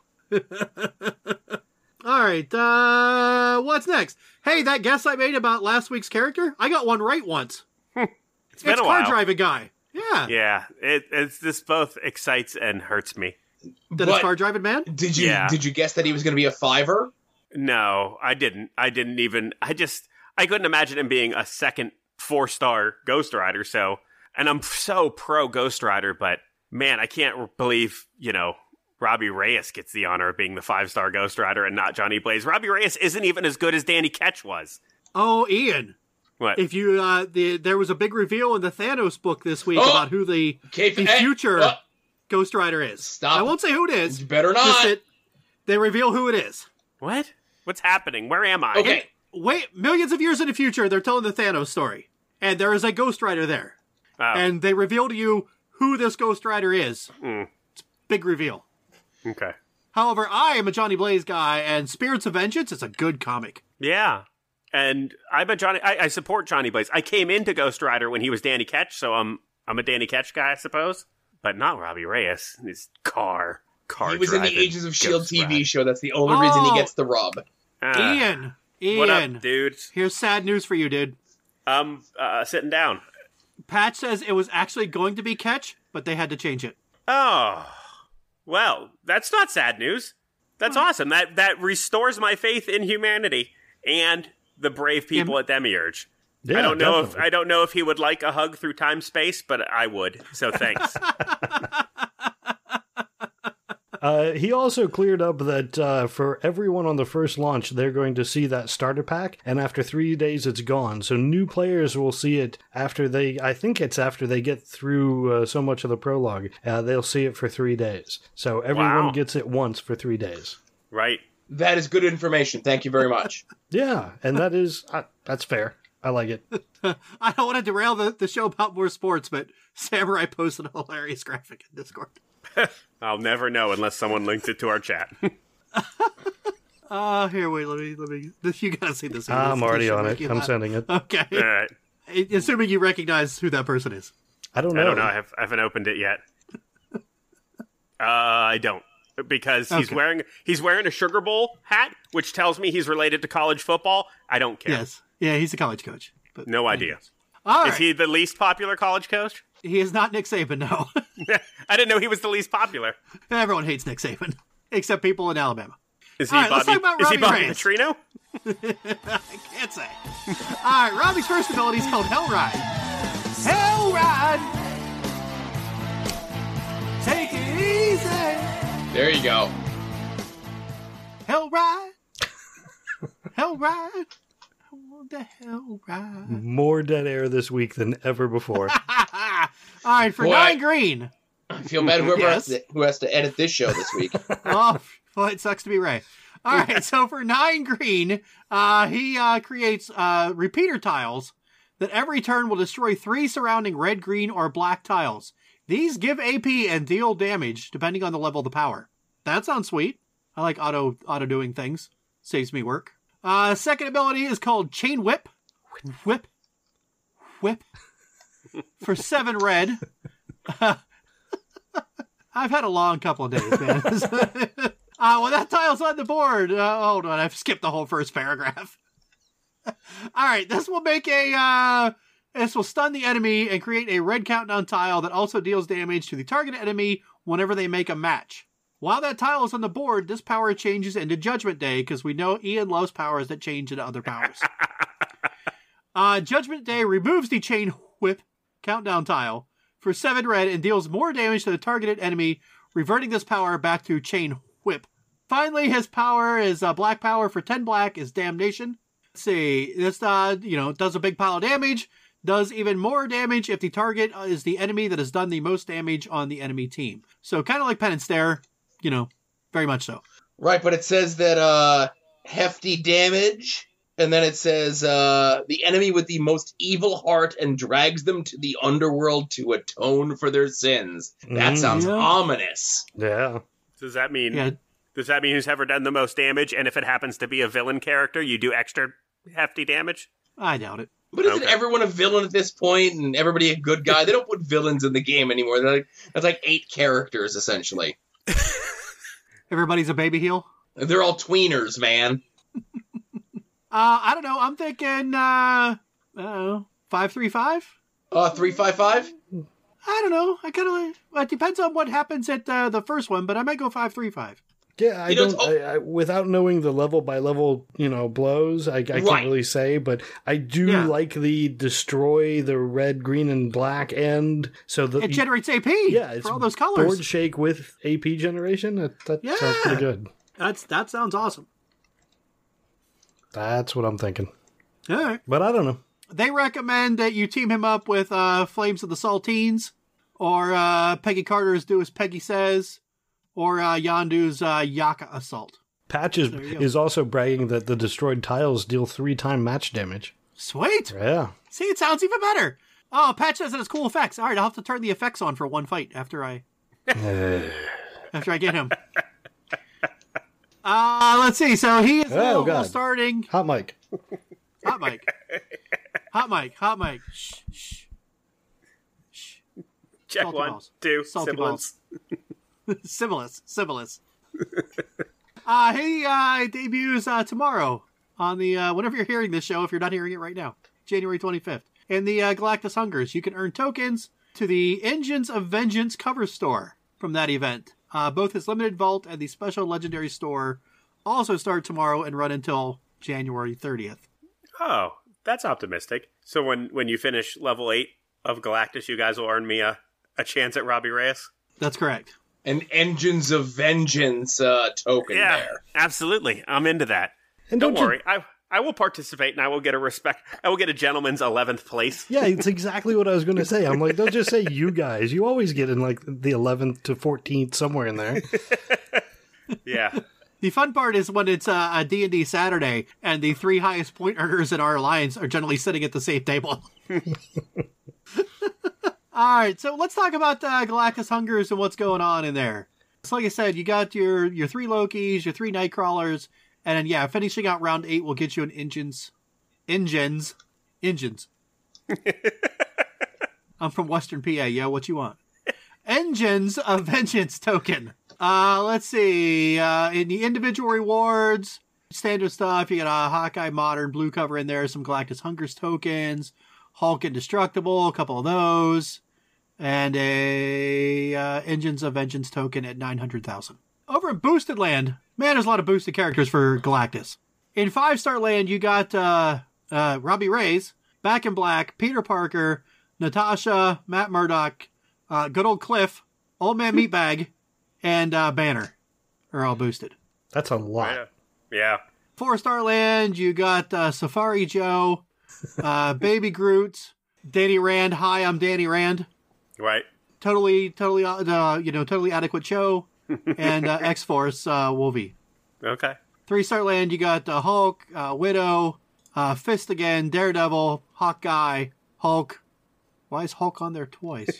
All right, uh, what's next? Hey, that guess I made about last week's character, I got one right once. It's been It's a car while. driving guy. Yeah. Yeah, it, it's this both excites and hurts me. That is But car driving man? did you Yeah. did you guess that he was going to be a fiver? No, I didn't. I didn't even. I just. I couldn't imagine him being a second four star Ghost Rider. So, and I'm so pro Ghost Rider, but man, I can't believe you know Robbie Reyes gets the honor of being the five star Ghost Rider and not Johnny Blaze. Robbie Reyes isn't even as good as Danny Ketch was. Oh, Ian. What? If you, uh, the there was a big reveal in the Thanos book this week Oh! about who the, Okay, the hey, future uh, Ghost Rider is. Stop. I won't say who it is. You better Just not. that they reveal who it is. What? What's happening? Where am I? Okay. Wait, millions of years in the future, they're telling the Thanos story, and there is a Ghost Rider there, Oh, and they reveal to you who this Ghost Rider is. mm, Big reveal. okay. However, I am a Johnny Blaze guy, and Spirits of Vengeance is a good comic. Yeah. And I'm a Johnny. I, I support Johnny Blaze. I came into Ghost Rider when he was Danny Ketch, so I'm I'm a Danny Ketch guy, I suppose. But not Robbie Reyes. His car, car. He was in the driving Agents of S H I E L D Ghost T V Rider. show. That's the only reason he Oh. gets the rub. Ah, Ian, Ian, What up, dudes? here's sad news for you, dude. Um, uh, sitting down. Patch says it was actually going to be Ketch, but they had to change it. Oh, well, that's not sad news. That's awesome. That that restores my faith in humanity and the brave people Yeah. at Demiurge. Yeah, I don't know definitely. if I don't know if he would like a hug through time space, but I would. So thanks. Uh, he also cleared up that uh, for everyone on the first launch, they're going to see that starter pack, and after three days, it's gone. So new players will see it after they, I think it's after they get through uh, so much of the prologue. Uh, they'll see it for three days. So everyone Wow. gets it once for three days. Right. That is good information. Thank you very much. Yeah, and that is, uh, that's fair. I like it. I don't want to derail the, the show about more sports, but Samurai posted a hilarious graphic in Discord. I'll never know unless someone links it to our chat. Uh, here, wait, let me, let me, you gotta see this. Ian. I'm This- already this should on make it. you I'm laugh. sending it. Okay. All right. Assuming you recognize who that person is. I don't know. I don't know. I, have, I haven't opened it yet. Uh, I don't. Because he's Okay. wearing he's wearing a Sugar Bowl hat, which tells me he's related to college football. I don't care. Yes. Yeah, he's a college coach. But No idea. All right. Is he the least popular college coach? He is not Nick Saban, no. I didn't know he was the least popular. Everyone hates Nick Saban, except people in Alabama. Is he All right, let's Bobby? talk about is he Robbie Bobby Reyes. Petrino? I can't say. All right, Robbie's first ability is called Hell Ride. Hell Ride! Take it easy! There you go. Hell Ride! Hell Ride! I want the Hell Ride. More dead air this week than ever before. All right, for Boy, nine I- green. I feel bad whoever Yes. has to, who has to edit this show this week. Oh, well, it sucks to be Ray. All right, so for nine green, uh, he uh, creates uh, repeater tiles that every turn will destroy three surrounding red, green, or black tiles. These give A P and deal damage depending on the level of the power. That sounds sweet. I like auto auto doing things. Saves me work. Uh, second ability is called Chain Whip. Whip. Whip. For seven red. I've had a long couple of days, man. uh, well, that tile's on the board. Uh, hold on, I've skipped the whole first paragraph. All right, this will make a. Uh, this will stun the enemy and create a red countdown tile that also deals damage to the targeted enemy whenever they make a match. While that tile is on the board, this power changes into Judgment Day because we know Ian loves powers that change into other powers. uh, Judgment Day removes the Chain Whip countdown tile for seven red and deals more damage to the targeted enemy, reverting this power back to Chain Whip. Finally, his power is uh, black power for ten black is Damnation. Let's see, this uh, you know does a big pile of damage, does even more damage if the target is the enemy that has done the most damage on the enemy team. So kind of like Pen and Stare, you know, very much so. Right, but it says that uh, hefty damage, and then it says uh, the enemy with the most evil heart and drags them to the underworld to atone for their sins. That Mm. sounds Yeah. ominous. Yeah. Does that mean? Yeah, Does that mean who's ever done the most damage? And if it happens to be a villain character, you do extra hefty damage? I doubt it. But isn't Okay. everyone a villain at this point, and everybody a good guy? They don't put villains in the game anymore. They're like, that's like eight characters, essentially. Everybody's a baby heel. They're all tweeners, man. Uh, I don't know. I'm thinking, uh, I don't know, five three five. Uh, three five five. I don't know. I kind of like. Well, it depends on what happens at uh, the first one, but I might go five three five. Yeah, I You know, don't. it's- I, I, without knowing the level by level, you know, blows, I, I can't Right. really say. But I do Yeah. like the destroy the red, green, and black end. So the It generates A P. yeah, it's for all those colors. board shake with A P generation. That, that Yeah. sounds pretty good. That's that sounds awesome. That's what I'm thinking. All right. But I don't know. They recommend that you team him up with uh, Flames of the Saltines, or uh, Peggy Carter's Do As Peggy Says, or uh, Yondu's uh, Yaka Assault. Patch is, There you go. is also bragging that the destroyed tiles deal three time match damage. Sweet. Yeah. See, it sounds even better. Oh, Patch says it has cool effects. All right, I'll have to turn the effects on for one fight after I after I get him. Uh, let's see. So he is Oh, available God. starting. Hot mic. Hot mic. Hot mic. Hot mic. Shh, shh. Shh. Check Salty one, balls. two, Salty sibilance. Similis. Similis. uh, he uh, debuts uh, tomorrow on the, uh, whenever you're hearing this show, if you're not hearing it right now, January twenty-fifth. In the uh, Galactus Hungers, you can earn tokens to the Engines of Vengeance cover store from that event. Uh, both his limited vault and the special legendary store also start tomorrow and run until January thirtieth. Oh, that's optimistic. So when, when you finish level eight of Galactus, you guys will earn me a, a chance at Robbie Reyes? That's correct. An Engines of Vengeance uh, token yeah, there. Absolutely. I'm into that. And don't, don't worry. you... I I will participate and I will get a respect. I will get a gentleman's eleventh place. Yeah, it's exactly what I was going to say. I'm like, don't just say you guys. You always get in like the eleventh to fourteenth, somewhere in there. Yeah. The fun part is when it's uh, a D and D Saturday and the three highest point earners in our alliance are generally sitting at the same table. All right, so let's talk about uh, Galactus Hungers and what's going on in there. So like I said, you got your, your three Lokis, your three Nightcrawlers, and then, yeah, finishing out round eight will get you an Engines. Engines. Engines. I'm from Western P A, yeah, what you want? Engines of Vengeance token. Uh, let's see. Uh, in the individual rewards, standard stuff, you got a Hawkeye Modern blue cover in there, some Galactus Hungers tokens, Hulk Indestructible, a couple of those, and a uh, Engines of Vengeance token at nine hundred thousand. Over in Boosted Land, man, there's a lot of boosted characters for Galactus. In five-star land, you got uh, uh, Robbie Reyes, Back in Black, Peter Parker, Natasha, Matt Murdock, uh, good old Cliff, Old Man Meatbag, and uh, Banner are all boosted. That's a lot. Yeah. yeah. Four-star land, you got uh, Safari Joe, uh, Baby Groot, Danny Rand. Hi, I'm Danny Rand. Right. Totally, totally, uh, you know, totally adequate show. And uh, X-Force uh, Wolvie. Okay. Three-star land, you got uh, Hulk, uh, Widow, uh, Fist again, Daredevil, Hawkeye, Hulk. Why is Hulk on there twice?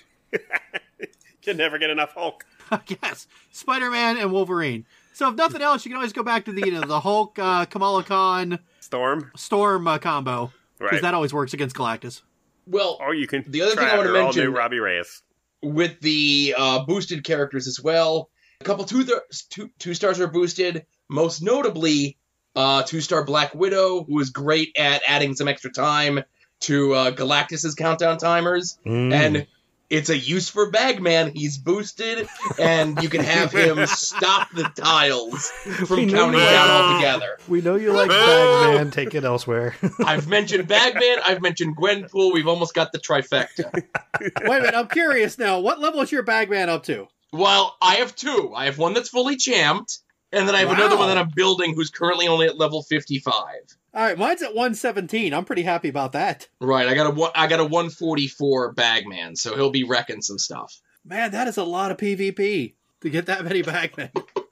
You never get enough Hulk. Yes, Spider-Man and Wolverine. So if nothing else, you can always go back to the you know, the Hulk, uh, Kamala Khan, Storm, Storm uh, combo, because right. that always works against Galactus. Well, or you can the other try thing I want to out mention, all new Robbie Reyes with the uh, boosted characters as well. A couple two th- two two stars are boosted. Most notably, uh, two star Black Widow, who is great at adding some extra time to uh, Galactus's countdown timers, Mm. and it's a use for Bagman. He's boosted, and you can have him stop the tiles from We know counting you down like- altogether. We know you like Bagman. Take it elsewhere. I've mentioned Bagman. I've mentioned Gwenpool. We've almost got the trifecta. Wait a minute, I'm curious now. What level is your Bagman up to? Well, I have two. I have one that's fully champed, and then I have Wow. another one that I'm building who's currently only at level fifty-five. All right, mine's at one seventeen. I'm pretty happy about that. Right, I got a one- I got a one forty-four Bagman, so he'll be wrecking some stuff. Man, that is a lot of PvP to get that many Bagmen.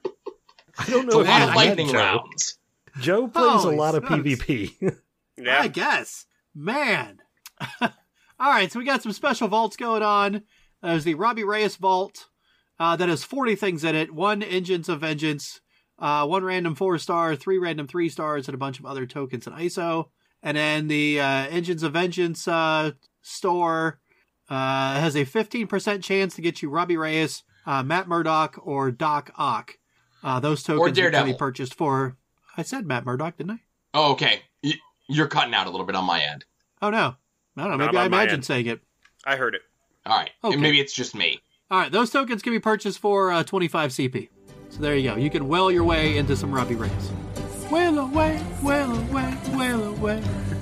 I don't It's know a if lot you of met lightning Joe. rounds. Joe plays Holy a lot of smokes. PvP. Yeah. I guess. Man. All right, so we got some special vaults going on. There's the Robbie Reyes vault uh, that has forty things in it. One Engines of Vengeance, uh, one random four star, three random three stars, and a bunch of other tokens and I S O. And then the uh, Engines of Vengeance uh, store uh, has a fifteen percent chance to get you Robbie Reyes, uh, Matt Murdock, or Doc Ock. Uh, those tokens can Daredevil. be purchased for... I said Matt Murdock, didn't I? Oh, okay. Y- You're cutting out a little bit on my end. Oh, no. I don't know. Not Maybe I on my imagined end. saying it. I heard it. All right, Okay. and maybe it's just me. All right, those tokens can be purchased for uh, twenty-five C P. So there you go. You can well your way into some Robbie Reyes. Well away, well away, well away.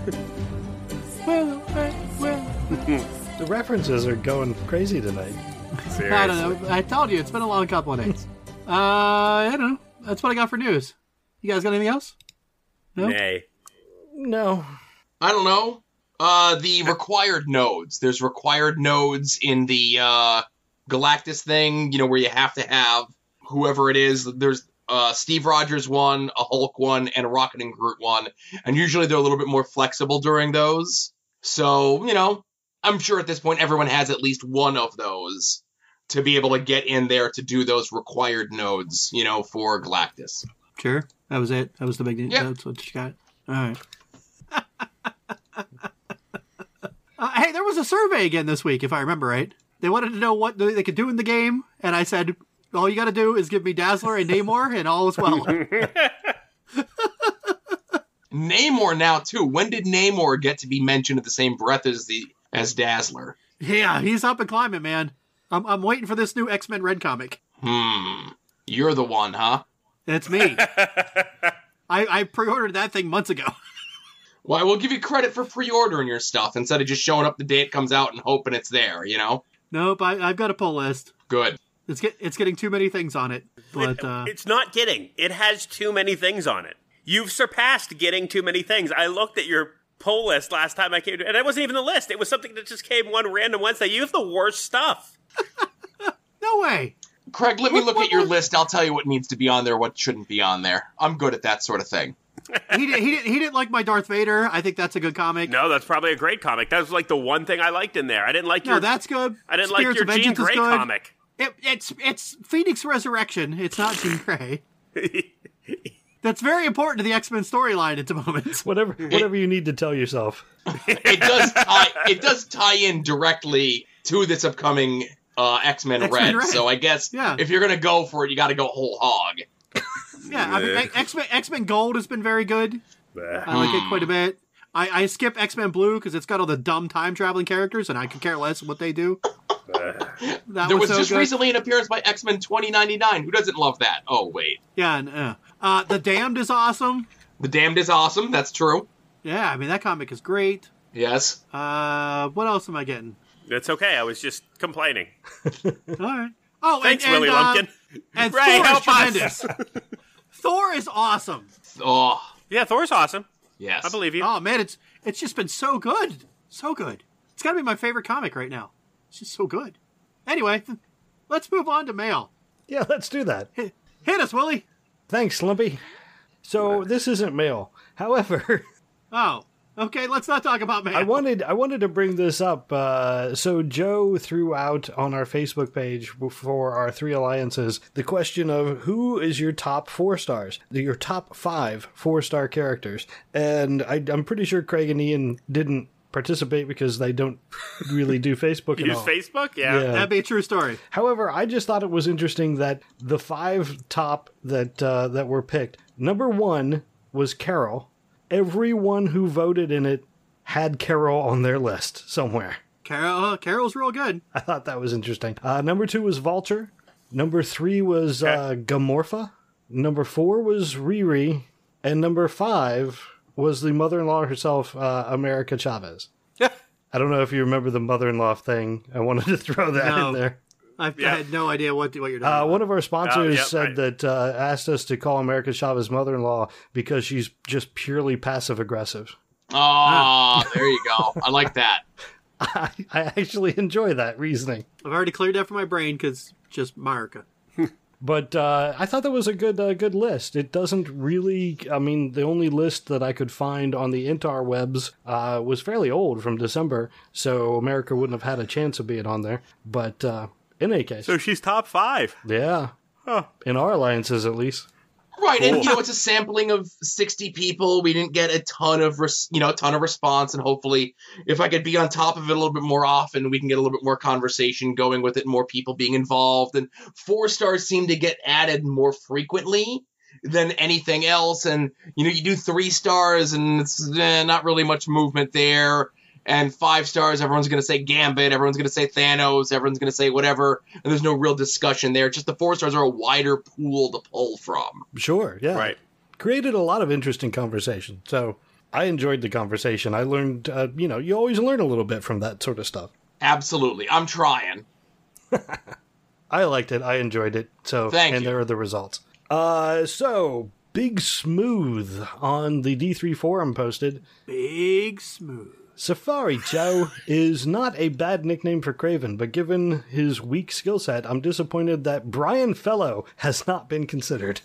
Well away, well The references are going crazy tonight. Seriously. I don't know. I told you, it's been a long couple of days. Uh, I don't know. That's what I got for news. You guys got anything else? No? Nay. No. I don't know. Uh, the required nodes. There's required nodes in the uh, Galactus thing, you know, where you have to have whoever it is. There's uh, Steve Rogers one, a Hulk one, and a Rocket and Groot one. And usually they're a little bit more flexible during those. So, you know, I'm sure at this point everyone has at least one of those to be able to get in there to do those required nodes, you know, for Galactus. Sure. That was it. That was the big news. Yeah. That's what you got. All right. uh, hey, there was a survey again this week, if I remember right. They wanted to know what they could do in the game, and I said, all you got to do is give me Dazzler and Namor, and all is well. Namor now too. When did Namor get to be mentioned at the same breath as the as Dazzler? Yeah, he's up and climbing, man. I'm I'm waiting for this new X-Men Red comic. Hmm. You're the one, huh? It's me. I, I pre-ordered that thing months ago. Well, I will give you credit for pre-ordering your stuff instead of just showing up the day it comes out and hoping it's there, you know? Nope, I, I've got a pull list. Good. It's get it's getting too many things on it. But uh, It's not getting. It has too many things on it. You've surpassed getting too many things. I looked at your poll list last time I came to, and it wasn't even the list. It was something that just came one random Wednesday. You have the worst stuff. no way. Craig, let me What- look what at your was- list. I'll tell you what needs to be on there, what shouldn't be on there. I'm good at that sort of thing. he did, he didn't he didn't like my Darth Vader. I think that's a good comic. No, that's probably a great comic. That was like the one thing I liked in there. I didn't like No, your. that's good. I didn't Spirits like of your Jean Vengeance is Grey good. comic. It, it's it's Phoenix Resurrection. It's not Jean Grey. That's very important to the X-Men storyline at the moment. Whatever, whatever you need to tell yourself. It does tie, it does tie in directly to this upcoming uh, X-Men, X-Men Red, Red. so I guess Yeah. if you're going to go for it, you got to go whole hog. Yeah, I mean, X-Men X-Men Gold has been very good. I like it quite a bit. I, I skip X-Men Blue because it's got all the dumb time traveling characters, and I could care less what they do. That There was so just good. recently an appearance by X-Men twenty ninety-nine. Who doesn't love that? Oh, wait. Yeah, and, uh, uh, The Damned is awesome. The Damned is awesome. That's true. Yeah, I mean that comic is great. Yes. Uh, what else am I getting? It's okay. I was just complaining. All right. Oh, Thanks, and, and, Willie uh, Lumpkin. And Ray, Thor is help us. tremendous. Thor is awesome. Oh, Yeah, Thor's awesome. yes. I believe you. Oh man, it's it's just been so good, so good. It's got to be my favorite comic right now. It's just so good. Anyway, let's move on to mail. Yeah, let's do that. Hit, hit us, Willie. Thanks, Lumpy. So this isn't mail. However, Oh, okay. Let's not talk about mail. I wanted I wanted to bring this up. Uh, so Joe threw out on our Facebook page for our three alliances the question of who is your top four stars, your top five four star characters, and I, I'm pretty sure Craig and Ian didn't participate because they don't really do Facebook at Use all. Facebook? Yeah. Yeah. That'd be a true story. However, I just thought it was interesting that the five top that uh, that were picked. Number one was Carol. Everyone who voted in it had Carol on their list somewhere. Carol, uh, Carol's real good. I thought that was interesting. Uh, number two was Vulture. Number three was uh, Gamorpha. Number four was Riri. And number five was the mother-in-law herself, uh, America Chavez. I don't know if you remember the mother-in-law thing. I wanted to throw that No. in there. I've, Yeah. I had no idea what what you're doing. Uh, one of our sponsors Oh, yeah, said right. that uh, asked us to call America Chavez mother-in-law because she's just purely passive-aggressive. Oh, there you go. I like that. I, I actually enjoy that reasoning. I've already cleared that from my brain because just Marika. But uh, I thought that was a good uh, good list. It doesn't really... I mean, the only list that I could find on the interwebs uh, was fairly old, from December, so America wouldn't have had a chance of being on there. But uh, in any case, So she's top five. yeah. Huh. In our alliances, at least. Right, and Cool. you know it's a sampling of sixty people. We didn't get a ton of res- you know a ton of response, and hopefully, if I could be on top of it a little bit more often, we can get a little bit more conversation going with it, more people being involved. And four stars seem to get added more frequently than anything else. And you know, you do three stars, and it's eh, not really much movement there. And five stars, everyone's going to say Gambit, everyone's going to say Thanos, everyone's going to say whatever, and there's no real discussion there. Just the four stars are a wider pool to pull from. Sure, yeah. Right. Created a lot of interesting conversation. So I enjoyed the conversation. I learned, uh, you know, you always learn a little bit from that sort of stuff. Absolutely. I'm trying. I liked it. I enjoyed it. So, Thank and you. there are the results. Uh, so Big Smooth on the D three forum posted, Big Smooth. Safari Joe is not a bad nickname for Craven, but given his weak skill set, I'm disappointed that Brian Fellow has not been considered.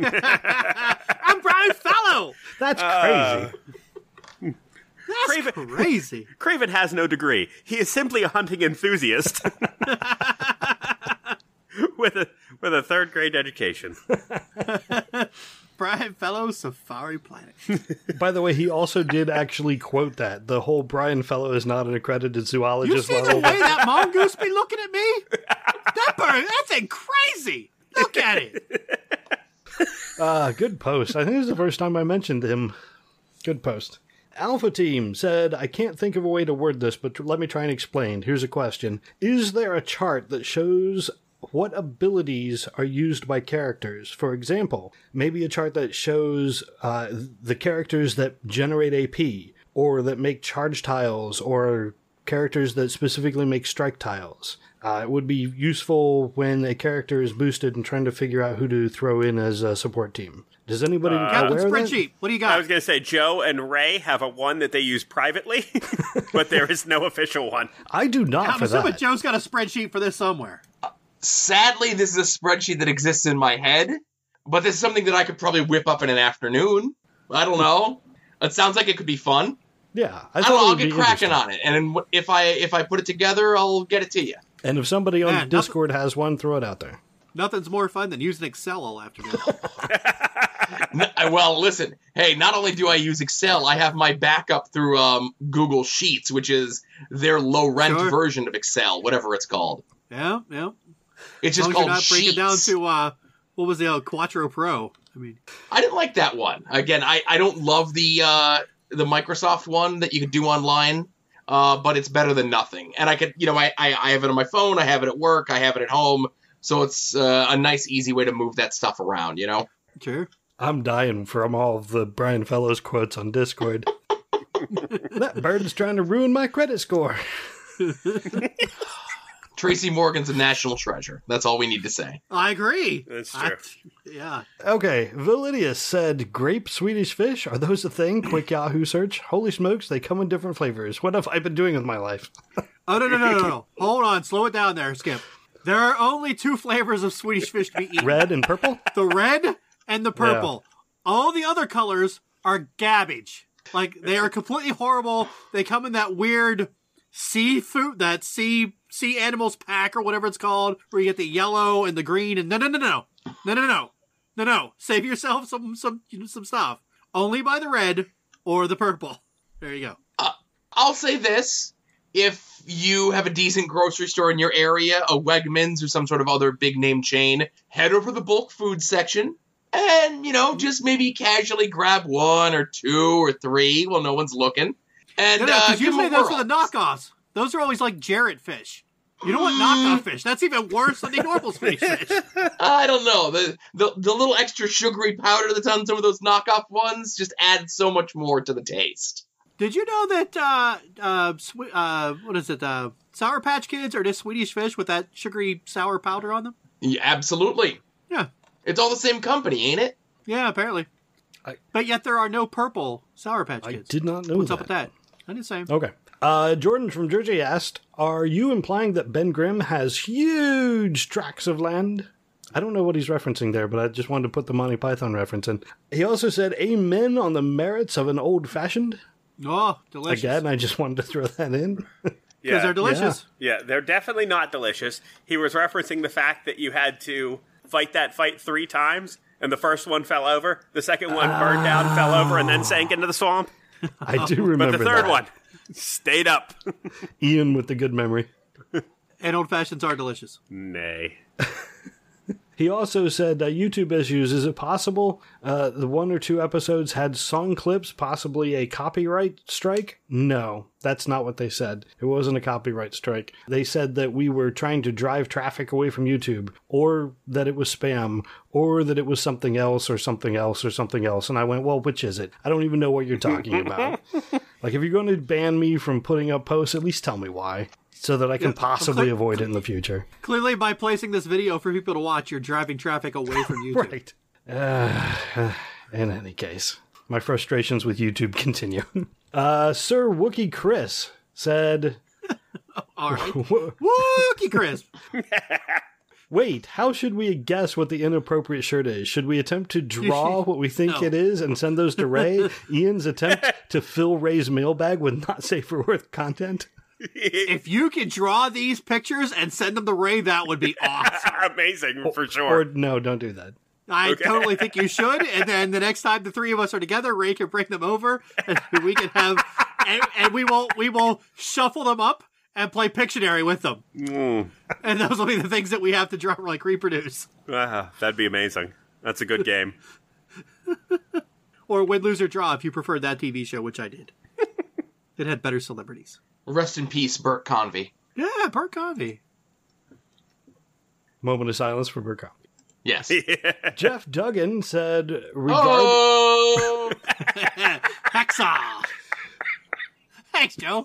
I'm Brian Fellow. That's Uh, crazy. That's Craven- crazy. Craven has no degree. He is simply a hunting enthusiast with a with a third grade education. Brian Fellow, Safari Planet. By the way, he also did actually quote that. The whole Brian Fellow is not an accredited You zoologist see the level. way that mongoose be looking at me? That bird, that thing crazy. Look at it. Uh, good post. I think this is the first time I mentioned him. Good post. Alpha Team said, I can't think of a way to word this, but let me try and explain. Here's a question. Is there a chart that shows what abilities are used by characters? For example, maybe a chart that shows uh, the characters that generate A P, or that make charge tiles, or characters that specifically make strike tiles. Uh, it would be useful when a character is boosted and trying to figure out who to throw in as a support team. Does anybody uh, Captain aware of that? Spreadsheet, what do you got? I was going to say Joe and Ray have a one that they use privately, but there is no official one. I do not I'm for assuming that. Joe's got a spreadsheet for this somewhere. Sadly, this is a spreadsheet that exists in my head, but this is something that I could probably whip up in an afternoon. I don't know. It sounds like it could be fun. Yeah, I, I thought don't know. it I'll would get be cracking interesting. on it, and then if I if I put it together, I'll get it to you. And if somebody on Man, Discord has one, throw it out there. Nothing's more fun than using Excel all afternoon. N- Well, listen. Hey, not only do I use Excel, I have my backup through um, Google Sheets, which is their low rent Sure. version of Excel, whatever it's called. yeah, yeah. It's As just long as called you're not breaking Sheets. down to, uh, what was the uh, Quattro Pro? I mean, I didn't like that one. Again, I, I don't love the uh, the Microsoft one that you could do online, uh, but it's better than nothing. And I could, you know, I, I, I have it on my phone, I have it at work, I have it at home, so it's uh, a nice, easy way to move that stuff around, you know? sure. I'm dying from all of the Brian Fellows quotes on Discord. That bird's trying to ruin my credit score. Tracy Morgan's a national treasure. That's all we need to say. I agree. That's I- true. yeah. Okay, Validius said, grape Swedish fish? Are those a thing? Quick Yahoo search. Holy smokes, they come in different flavors. What have I been doing with my life? Oh, no, no, no, no, no. Hold on. Slow it down there, Skip. There are only two flavors of Swedish fish to be eaten. Red and purple? The red and the purple. All the other colors are garbage. Like, they are completely horrible. They come in that weird seafood, that sea sea animals pack or whatever it's called, where you get the yellow and the green and no, no, no, no, no, no, no, no, no. Save yourself some some you know, some stuff. Only buy the red or the purple. There you go. Uh, I'll say this. If you have a decent grocery store in your area, a Wegmans or some sort of other big name chain, head over to the bulk food section and, you know, just maybe casually grab one or two or three while no one's looking. And No, no, uh, because give 'em usually a those whirl. are the knockoffs. Those are always like Jarrett fish. You don't want knockoff fish. That's even worse than the normal Swedish fish. I don't know. The, the the little extra sugary powder that's on some of those knockoff ones just adds so much more to the taste. Did you know that, uh, uh, swe- uh, what is it, uh, Sour Patch Kids are just Swedish fish with that sugary sour powder on them? Yeah, absolutely. Yeah. It's all the same company, ain't it? Yeah, apparently. I- But yet there are no purple Sour Patch I Kids. did not know What's that. up with that? I didn't say. Okay. Uh, Jordan from Jersey asked, are you implying that Ben Grimm has huge tracts of land? I don't know what he's referencing there, but I just wanted to put the Monty Python reference in. He also said, amen on the merits of an old-fashioned. Oh, delicious. Again, I just wanted to throw that in. Because Yeah. they're delicious. Yeah, they're definitely not delicious. He was referencing the fact that you had to fight that fight three times, and the first one fell over, the second one burned down, fell over, and then sank into the swamp. I do But remember the third that. one stayed up. Ian with the good memory. And old fashions are delicious. Nay. He also said uh, YouTube issues. Is it possible uh, the one or two episodes had song clips, possibly a copyright strike? No, that's not what they said. It wasn't a copyright strike. They said that we were trying to drive traffic away from YouTube, or that it was spam, or that it was something else, or something else, or something else. And I went, well, which is it? I don't even know what you're talking about. Like, if you're going to ban me from putting up posts, at least tell me why, so that I can Yeah, possibly okay. avoid it in the future. Clearly, by placing this video for people to watch, you're driving traffic away from YouTube. Right. Uh, in any case, my frustrations with YouTube continue. Uh, Sir Wookie Chris said, All right. "W- Wookie Crisp. wait, how should we guess what the inappropriate shirt is? Should we attempt to draw what we think No. it is and send those to Ray? Ian's attempt to fill Ray's mailbag with not safe for work content? If you could draw these pictures and send them to Ray, that would be awesome. Amazing, for Or sure. no, don't do that. I Okay. totally think you should. And then the next time the three of us are together, Ray can bring them over, and we can have, and, and we will we will shuffle them up and play Pictionary with them. Mm. And those will be the things that we have to draw, like reproduce. Ah, that'd be amazing. That's a good game. Or Win, Lose, or Draw if you preferred that T V show, which I did. It had better celebrities. Rest in peace, Burt Convy. Yeah, Burt Convy. Moment of silence for Burt Convy. Yes. Jeff Duggan said, regard- Oh! Hacksaw! Thanks, Joe.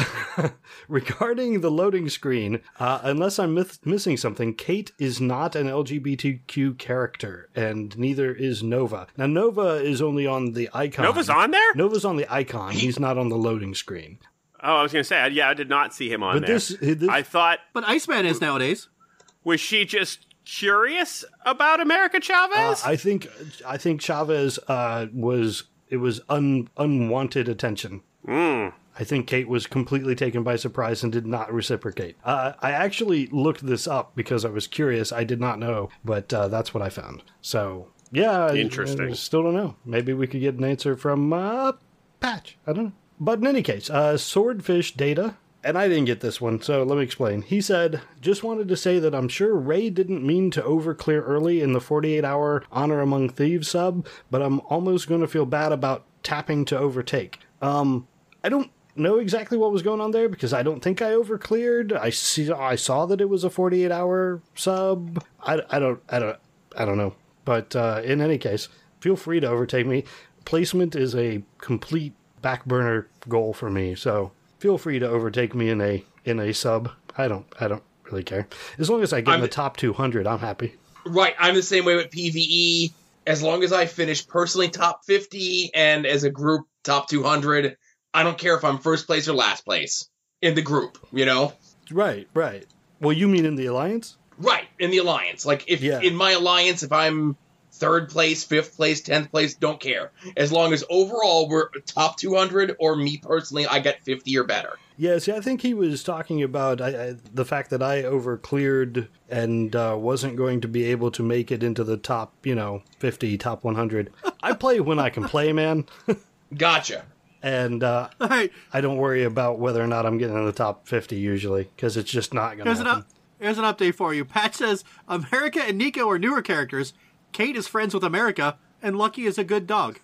regarding the loading screen, uh, unless I'm myth- missing something, Kate is not an L G B T Q character, and neither is Nova. Now, Nova is only on the icon. Nova's on there? Nova's on the icon. He's not on the loading screen. Oh, I was going to say, yeah, I did not see him on But there. this, this I thought, But Iceman is nowadays. was she just curious about America uh, Chavez? I think I think Chavez uh, was it was un, unwanted attention. Mm. I think Kate was completely taken by surprise and did not reciprocate. Uh, I actually looked this up because I was curious. I did not know, but uh, that's what I found. So, yeah. I- Interesting. I still don't know. Maybe we could get an answer from uh, Patch. I don't know. But in any case, uh, Swordfish Data, and I didn't get this one, so let me explain. He said, just wanted to say that I'm sure Ray didn't mean to overclear early in the forty-eight hour Honor Among Thieves sub, but I'm almost going to feel bad about tapping to overtake. Um, I don't know exactly what was going on there because I don't think I overcleared. I see, I saw that it was a forty-eight hour sub. I, I don't, I don't, I don't know. But uh, in any case, feel free to overtake me. Placement is a complete back burner goal for me, so feel free to overtake me in a in a sub. I don't, I don't really care as long as I get I'm in the the- top two hundred. I'm happy. Right, I'm the same way with P V E. As long as I finish personally top fifty and as a group top two hundred, I don't care if I'm first place or last place in the group, you know? Right, right. Well, you mean in the alliance? Right, in the alliance. Like, if Yeah. in my alliance, if I'm third place, fifth place, tenth place, don't care. As long as overall we're top two hundred or me personally, I get fifty or better. Yeah, see, I think he was talking about I, I, the fact that I overcleared and uh, wasn't going to be able to make it into the top, you know, fifty, top one hundred. I play when I can play, man. Gotcha. And uh, All right, I don't worry about whether or not I'm getting in the top fifty usually, because it's just not going to here's an, happen. up, here's an update for you. Pat says, America and Nico are newer characters. Kate is friends with America, and Lucky is a good dog.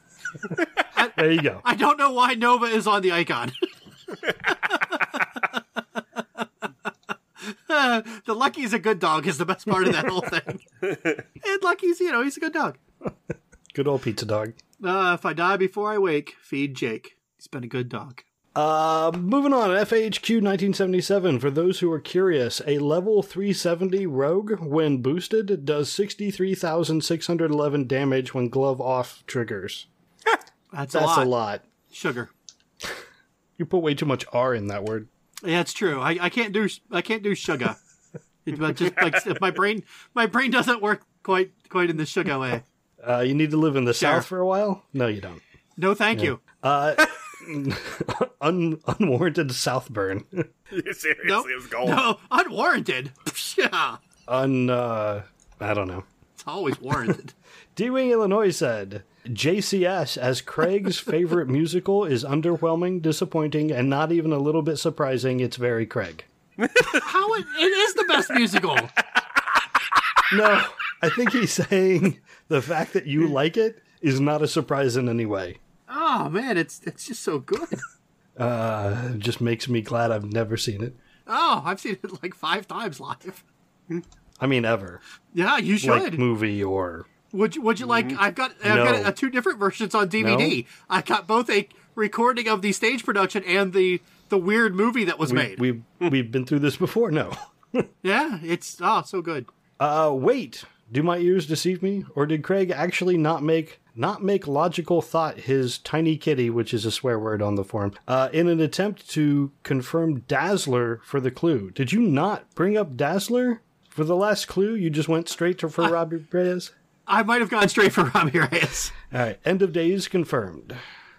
There you go. I don't know why Nova is on the icon. The Lucky's a good dog is the best part of that whole thing. And Lucky's, you know, he's a good dog. Good old pizza dog. Uh, if I die before I wake, feed Jake. He's been a good dog. Uh, moving on, F A H Q nineteen seventy-seven. For those who are curious, a level three seventy rogue, when boosted, does sixty-three thousand six hundred eleven damage when glove off triggers. That's, a That's lot. a lot. Sugar. You put way too much R in that word. Yeah, it's true. I, I can't do I can't do sugar. It, but just like my brain my brain doesn't work quite quite in the sugar way. Uh, you need to live in the Sure. South for a while? No, you don't. No, thank you. Uh, un- unwarranted South burn. Seriously, No, it's gold. no, unwarranted. Yeah, Un, uh, I don't know. it's always warranted. D-Wing Illinois said, J C S as Craig's favorite musical is underwhelming, disappointing, and not even a little bit surprising. It's very Craig. How it, it is the best musical. No, I think he's saying the fact that you like it is not a surprise in any way. Oh man, it's it's just so good. Uh, it just makes me glad I've never seen it. Oh, I've seen it like five times live. I mean, ever. Yeah, you should. Like movie or... Would you, would you like? I've got I've No. got uh, two different versions on D V D. I got both a recording of the stage production and the the weird movie that was We, made. we've, we've been through this before? No. Yeah, it's oh so good. Uh, wait. Do my ears deceive me? Or did Craig actually not make not make logical thought his tiny kitty, which is a swear word on the forum, uh, in an attempt to confirm Dazzler for the clue? Did you not bring up Dazzler for the last clue? You just went straight to for Robbie Reyes? I might have gone straight for Ramirez. All right. End of days confirmed.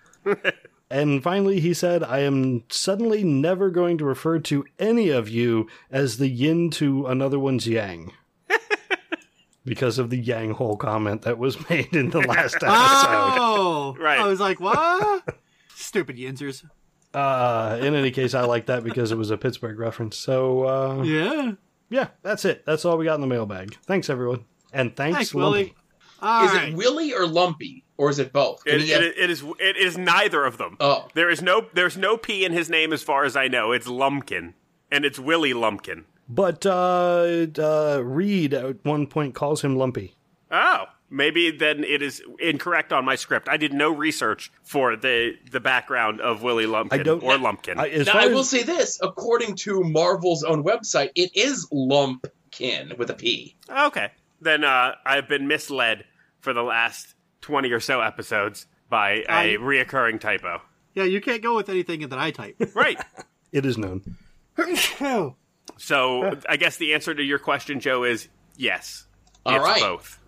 And finally, he said, I am suddenly never going to refer to any of you as the yin to another one's yang. Because of the yang hole comment that was made in the last episode. Oh, Right. I was like, what? Stupid Yinzers. Uh, in any case, I like that because it was a Pittsburgh reference. So, uh, Yeah. yeah, that's it. That's all we got in the mailbag. Thanks, everyone. And thanks, Thanks, Lumpy. Willie. All is right. it Willy or Lumpy, or is it both? Can It, he have- it, it is it is neither of them. Oh. There is no there's no P in his name as far as I know. It's Lumpkin, and it's Willie Lumpkin. But uh, uh, Reed at one point calls him Lumpy. Oh, maybe then it is incorrect on my script. I did no research for the the background of Willie Lumpkin I don't- or Lumpkin. I, as Now, far I will as- say this. According to Marvel's own website, it is Lumpkin with a P. Okay, then uh, I've been misled for the last twenty or so episodes by a I- reoccurring typo. Yeah, you can't go with anything that I type. Right. it is known. Oh. So I guess the answer to your question, Joe, is yes. All it's right. both.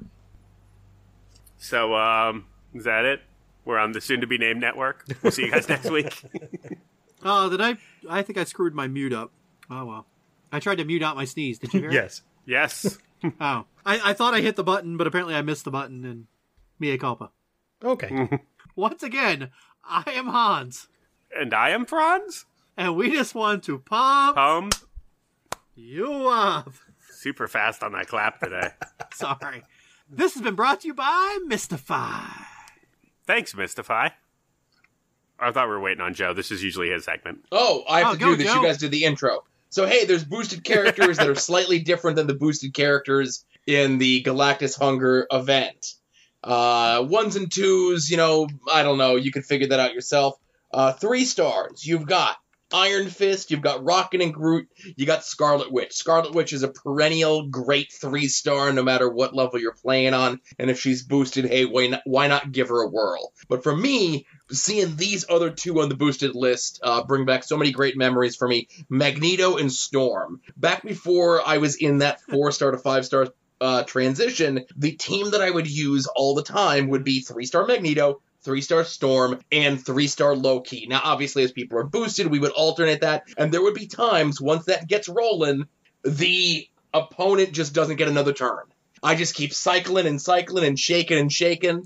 So, um, is that it? We're on the soon-to-be-named network. We'll see you guys next week. Oh, did I? I think I screwed my mute up. Oh well. I tried to mute out my sneeze. Did you hear? it? Yes. Yes. Oh, I, I thought I hit the button, but apparently I missed the button. And mea culpa. Okay. Once again, I am Hans, And I am Franz. and we just want to pump Um, you up. super fast on that clap today. Sorry. This has been brought to you by Mystify. Thanks, Mystify. I thought we were waiting on Joe. This is usually his segment. Oh, I have Oh, to go, do this. Joe. You guys did the intro. So, hey, there's boosted characters that are slightly different than the boosted characters in the Galactus Hunger event. Uh, ones and twos, you know, I don't know. You can figure that out yourself. Uh, three stars. You've got Iron Fist. You've got Rocket and Groot. You got Scarlet Witch. Scarlet Witch is a perennial great three star no matter what level you're playing on. And if she's boosted, hey, why not, why not give her a whirl? But for me, seeing these other two on the boosted list uh, bring back so many great memories for me. Magneto and Storm. Back before I was in that four-star to five-star uh, transition, the team that I would use all the time would be three-star Magneto, three-star Storm, and three-star Loki. Now, obviously, as people are boosted, we would alternate that, and there would be times, once that gets rolling, the opponent just doesn't get another turn. I just keep cycling and cycling and shaking and shaking,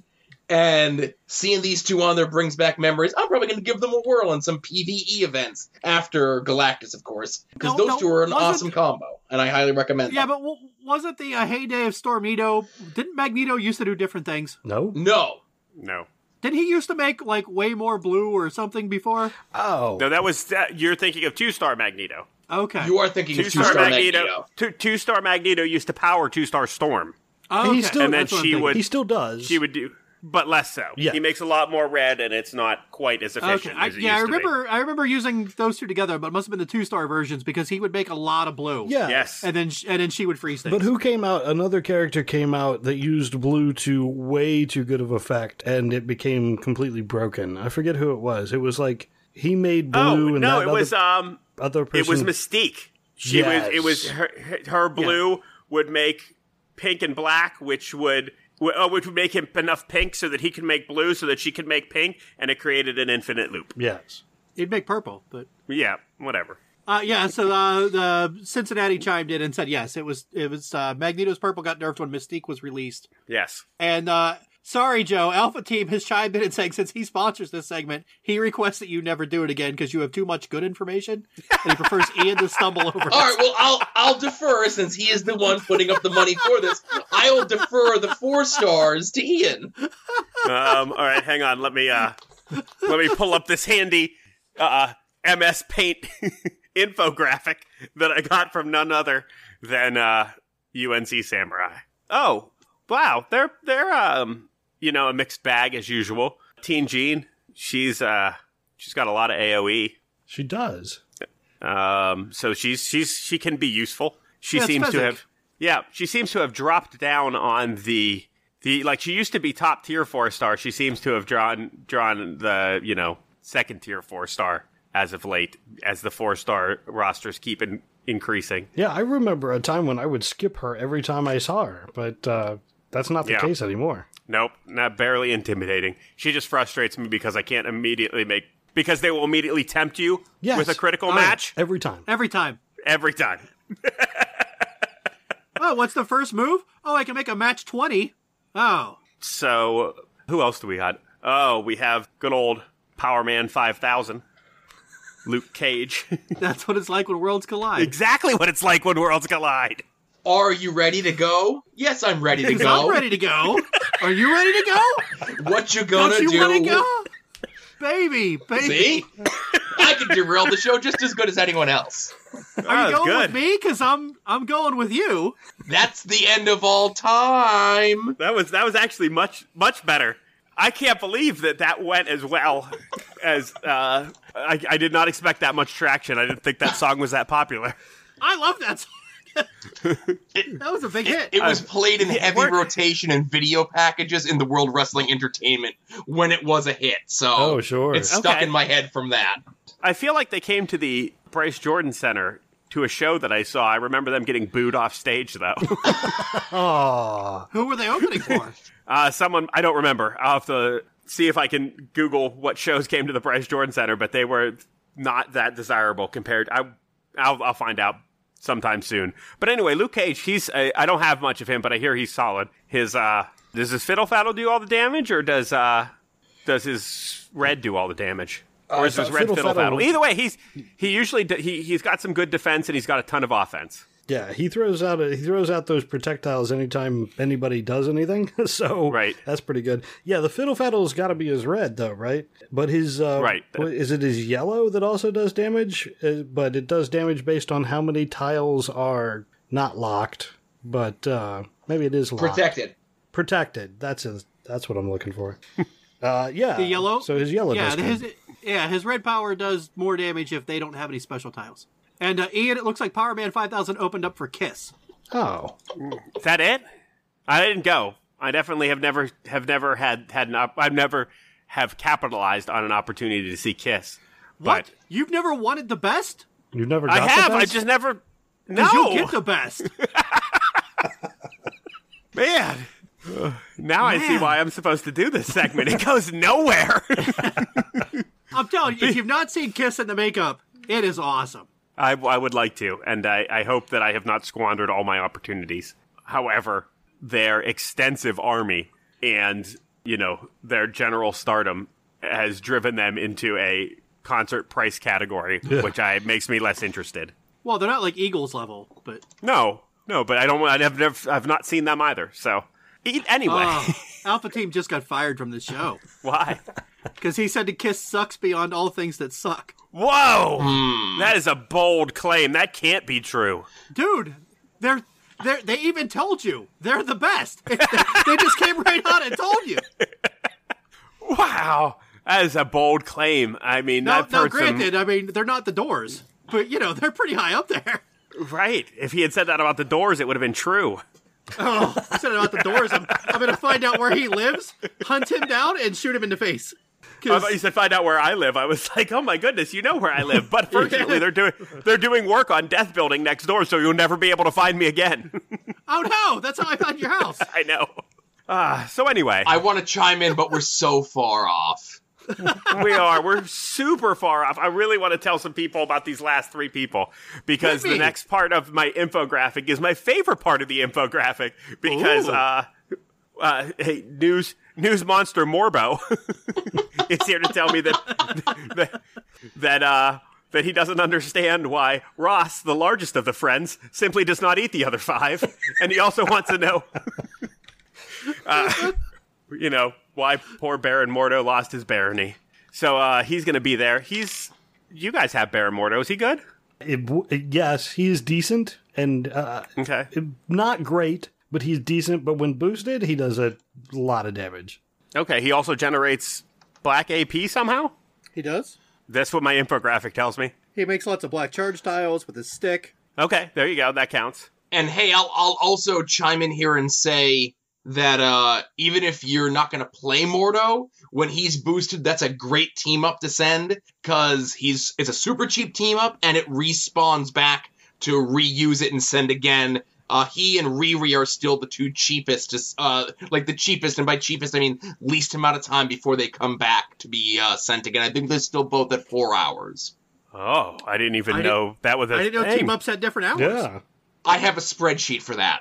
and seeing these two on there brings back memories. I'm probably going to give them a whirl in some PvE events after Galactus, of course, because No, those no, two are an wasn't- awesome combo, and I highly recommend Yeah, them. but w- wasn't the uh, heyday of Stormito? Didn't Magneto used to do different things? No? No. No. Did he used to make like way more blue or something before? Oh. No, that was that. You're thinking of two-star Magneto. Okay. You are thinking of Two-star two-star Magneto. Magneto. Two, two-star Magneto used to power two-star Storm. Oh, He okay. still- And then That's what I'm she thinking. would- He still does. She would do, but less so. Yeah. He makes a lot more red, and it's not quite as efficient Okay, I, as it yeah, I used to be. remember. I remember using those two together, but it must have been the two-star versions because he would make a lot of blue. Yeah. Yes. and then sh- and then she would freeze things. But who came out? Another character came out that used blue to way too good of effect, and it became completely broken. I forget who it was. It was like he made blue, Oh and no! that It was other, um. other person. It was Mystique. She Yes. was. It was her. Her blue would make pink and black, which would. Oh, which would make him enough pink so that he could make blue, so that she could make pink, and it created an infinite loop. Yes. He'd make purple, but Yeah, whatever. uh, yeah. So uh, the Cincinnati chimed in and said yes, it was it was uh, Magneto's purple got nerfed when Mystique was released. Yes. And uh, sorry, Joe, Alpha Team has chimed in and saying since he sponsors this segment, he requests that you never do it again because you have too much good information, and he prefers Ian to stumble over. All right, well, I'll I'll defer since he is the one putting up the money for this. I will defer the four stars to Ian. Um. All right. Hang on. Let me. Uh. Let me pull up this handy. Uh. M S Paint infographic that I got from none other than uh U N C Samurai. Oh. Wow. They're they're um. You know, a mixed bag as usual. Teen Jean. She's uh. She's got a lot of A O E. She does. Um, so she's she's she can be useful. She Yeah, it's seems to Fezzik. have yeah, she seems to have dropped down on the the like she used to be top tier four star. She seems to have drawn drawn the, you know, second tier four star as of late as the four star rosters keep in, increasing. Yeah, I remember a time when I would skip her every time I saw her, but uh, that's not the Yeah. case anymore. Nope, not barely intimidating. She just frustrates me because I can't immediately make because they will immediately tempt you Yes. with a critical Oh, yeah. match Every time. every time. every time. Oh, what's the first move? Oh, I can make a match twenty. Oh, So, who else do we got? Oh, we have good old Power Man five thousand. Luke Cage. that's what it's like when worlds collide. Exactly what it's like when worlds collide. Are you ready to go? Yes, I'm ready to I'm go. ready to go. Are you ready to go? What you gonna Don't you do? want to go? Baby, baby. See? I can derail the show just as good as anyone else. Are you Oh, going good. with me? Because I'm, I'm going with you. That's the end of all time. That was that was actually much much better. I can't believe that that went as well as uh, I, I did not expect that much traction. I didn't think that song was that popular. I love that song. That was a big hit. It was Uh, played in yeah, heavy we're- rotation and video packages in the World Wrestling Entertainment when it was a hit. So Oh, sure. it's stuck Okay. in my head from that. I feel like they came to the Bryce Jordan Center to a show that I saw. I remember them getting booed off stage, though. Aw. Who were they opening for? uh, someone, I don't remember. I'll have to see if I can Google what shows came to the Bryce Jordan Center, but they were not that desirable compared. I, I'll, I'll find out sometime soon. But anyway, Luke Cage, he's, I, I don't have much of him, but I hear he's solid. His, uh, does his Fiddle Faddle do all the damage, or does, uh, does his Red do all the damage? Or is his Uh, Red Fiddle Fiddle, Faddle- Faddle? Either way, he's, he usually, d- he, he's got some good defense and he's got a ton of offense. Yeah, he throws out he throws out those projectiles anytime anybody does anything. So Right. that's pretty good. Yeah, the Fiddle Faddle's got to be his red though, right? But his uh, Right. what- is it his yellow that also does damage? Uh, but it does damage based on how many tiles are not locked. But uh, maybe it is locked. Protected. Protected. That's his. That's what I'm looking for. Uh, yeah. The yellow? So his yellow. Yeah, does his, good. yeah, his red power does more damage if they don't have any special tiles. And uh, Ian, it looks like Power Man five thousand opened up for Kiss. Oh. Is that it? I didn't go. I definitely have never have never had had an op- I've never have capitalized on an opportunity to see Kiss. What? But You've never wanted the best? You've never. Got I have. The I best? just never. No, 'Cause you'll get the best. man. Ugh. Now I see Man. why I'm supposed to do this segment. It goes nowhere. I'm telling you, if you've not seen Kiss in the makeup, it is awesome. I, I would like to, and I, I hope that I have not squandered all my opportunities. However, their extensive army and, you know, their general stardom has driven them into a concert price category, which I makes me less interested. Well, they're not like Eagles level, but No, no, but I don't. I have never. I've not seen them either. So, e- anyway, uh, Alpha Team just got fired from the show why? because he said the Kiss sucks beyond all things that suck. Whoa, that is a bold claim. That can't be true. Dude, they're they they even told you they're the best. They just came right out and told you. Wow, that is a bold claim. I mean, Now, I've now heard granted, I mean they're not the Doors, but you know they're pretty high up there. some. Right. If he had said that about the Doors, it would have been true. Oh, I said about the Doors. I'm, I'm going to find out where he lives, hunt him down, and shoot him in the face. I 'Cause- thought you said find out where I live. I was like, oh my goodness, you know where I live. But fortunately, they're doing they're doing work on Death Building next door, so you'll never be able to find me again. oh no, that's how I found your house. I know. Uh, so anyway, I want to chime in, but we're so far off. we are we're super far off. I really want to tell some people about these last three people because Hit the me. next part of my infographic is my favorite part of the infographic because Ooh. uh, uh, hey, news news monster Morbo is here to tell me that that that uh. that he doesn't understand why Ross, the largest of the friends, simply does not eat the other five. And he also wants to know, uh, you know, why poor Baron Mordo lost his barony. So uh, he's going to be there. He's, you guys have Baron Mordo. Is he good? It, w- yes, he is decent and uh, Okay. not great, but he's decent. But when boosted, he does a lot of damage. Okay. He also generates black A P somehow? He does. That's what my infographic tells me. He makes lots of black charge tiles with his stick. Okay. There you go. That counts. And hey, I'll I'll also chime in here and say that uh, even if you're not going to play Mordo, when he's boosted, that's a great team up to send because he's it's a super cheap team up and it respawns back to reuse it and send again. Uh, he and Riri are still the two cheapest, to, uh, like the cheapest, and by cheapest I mean least amount of time before they come back to be uh, sent again. I think they're still both at four hours. Oh, I didn't even I know that was a I didn't know thing. team ups had different hours. Yeah. I have a spreadsheet for that.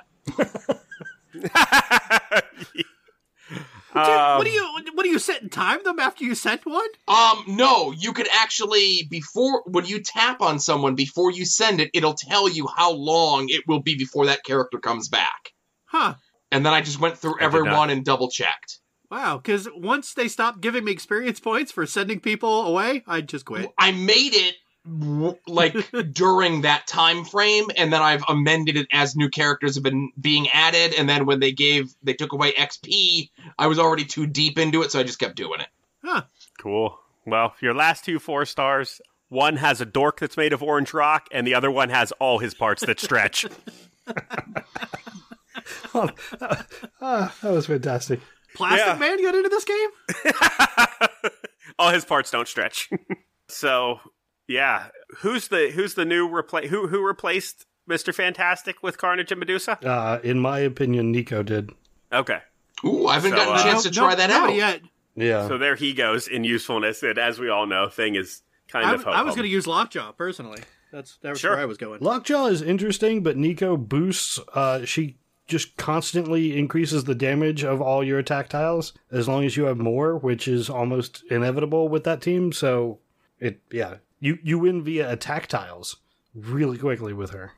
Dude, Um, what do you what do you set and time them after you sent one? Um, no, you can actually, before, when you tap on someone, before you send it, it'll tell you how long it will be before that character comes back. Huh. and then I just went through I did everyone not. and double checked. Wow, because once they stopped giving me experience points for sending people away, I just quit. I made it w- like during that time frame, and then I've amended it as new characters have been being added. And then when they gave, they took away X P, I was already too deep into it, so I just kept doing it. Huh. Cool. Well, your last two four stars, one has a dork that's made of orange rock, and the other one has all his parts that stretch. Oh, uh, uh, that was fantastic. Plastic Yeah. Man got into this game? All his parts don't stretch. So, yeah, who's the who's the new repla- who who replaced Mister Fantastic with Carnage and Medusa? Uh, in my opinion, Nico did. Okay. Ooh, I haven't So, gotten a uh, chance to No- try no- that nobody out. yet. Yeah. So there he goes in usefulness, and as we all know, Thing is kind I, of I was ho-hum. going to use Lockjaw, personally. That's that was Sure. where I was going. Lockjaw is interesting, but Nico boosts. Uh, she just constantly increases the damage of all your attack tiles as long as you have more, which is almost inevitable with that team. So it, yeah, you you win via attack tiles really quickly with her.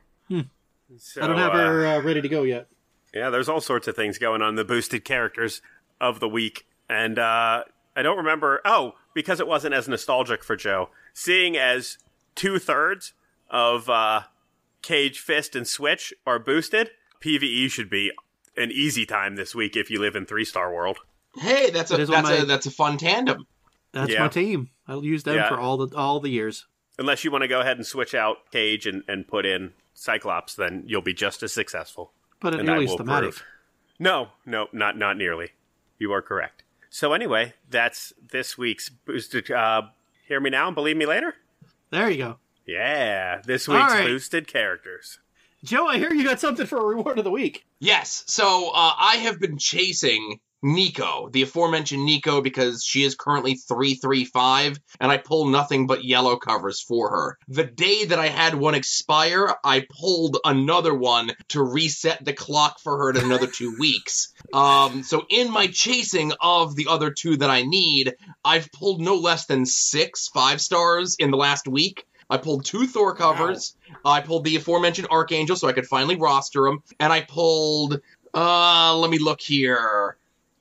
So, I don't have uh, her uh, ready to go yet. Yeah, there's all sorts of things going on in the boosted characters of the week. And uh, I don't remember... Oh, because it wasn't as nostalgic for Joe. Seeing as two-thirds of uh, Cage, Fist, and Switch are boosted, PvE should be an easy time this week if you live in three-star world. Hey, that's a That is what that's my- a that's a fun tandem. That's Yeah. my team. I'll use them Yeah. for all the all the years. Unless you want to go ahead and switch out Cage and, and put in Cyclops, then you'll be just as successful. But at And I least will thematic. approve. No, no, not not nearly. You are correct. So anyway, that's this week's boosted. Uh, hear me now and believe me later. There you go. Yeah, this All week's right. boosted characters. Joe, I hear you got something for a reward of the week. Yes. So uh, I have been chasing Nico, the aforementioned Nico, because she is currently three three five, and I pull nothing but yellow covers for her. The day that I had one expire, I pulled another one to reset the clock for her to another two weeks. Um, so in my chasing of the other two that I need, I've pulled no less than six five stars in the last week. I pulled two Thor covers. I pulled the aforementioned Archangel so I could finally roster him. And I pulled, uh, let me look here,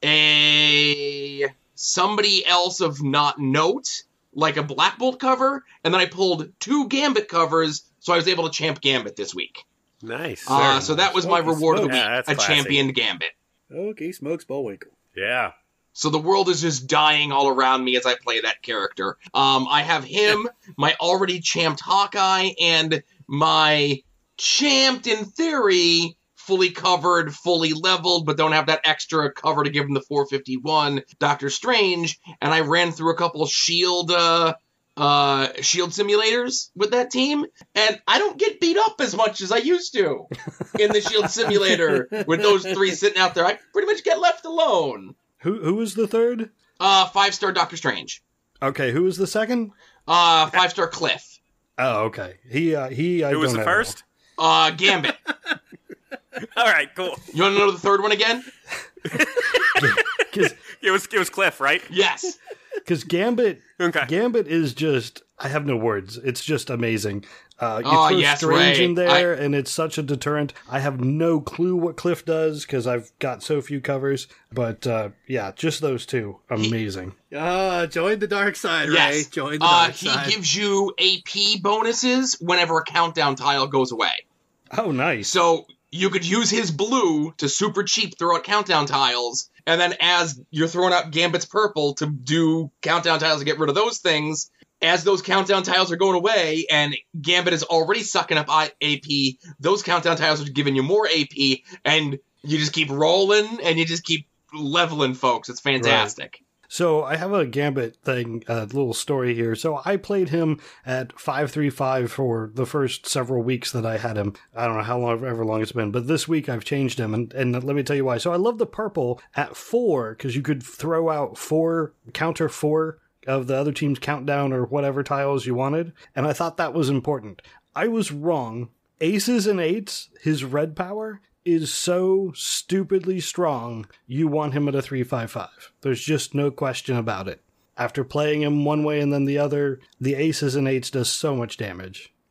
a somebody else of not note, like a Black Bolt cover. And then I pulled two Gambit covers, so I was able to champ Gambit this week. Nice. Uh, so that was my Smoky reward of the smoke. week, Yeah, that's a classy. championed Gambit. Okay, smokes Bullwinkle. Yeah. So the world is just dying all around me as I play that character. Um, I have him, my already champed Hawkeye, and my champed, in theory, fully covered, fully leveled, but don't have that extra cover to give him the four fifty-one, Doctor Strange. And I ran through a couple shield uh, uh, shield simulators with that team, and I don't get beat up as much as I used to in the shield simulator with those three sitting out there. I pretty much get left alone. Who who was the third? Uh, five-star Doctor Strange. Okay, who was the second? Uh, five-star Cliff. Oh, okay. He uh, he. I Who was don't the know. first? Uh, Gambit. All right, cool. You want to know the third one again? Because It was it was Cliff, right? Yes. because Gambit Okay. Gambit is just, I have no words. It's just amazing. Uh, you Oh, throw yes, Strange Ray. in there, and it's such a deterrent. I have no clue what Cliff does because I've got so few covers. But uh, yeah, just those two, amazing. Ah, join the dark side, Ray. Yes. Join the Uh, dark he side. gives you A P bonuses whenever a countdown tile goes away. Oh, nice. So you could use his blue to super cheap throw out countdown tiles, and then as you're throwing out Gambit's purple to do countdown tiles to get rid of those things, as those countdown tiles are going away and Gambit is already sucking up I- A P, those countdown tiles are giving you more A P, and you just keep rolling and you just keep leveling folks. It's fantastic. So I have a Gambit thing, a little story here. So I played him at five three five for the first several weeks that I had him. I don't know how long, ever long it's been, but this week I've changed him, and, and let me tell you why. So I love the purple at four because you could throw out four, counter four of the other team's countdown or whatever tiles you wanted, and I thought that was important. I was wrong. Aces and eights, his red power, is so stupidly strong, you want him at a three five five. There's just no question about it. After playing him one way and then the other, the aces and eights does so much damage.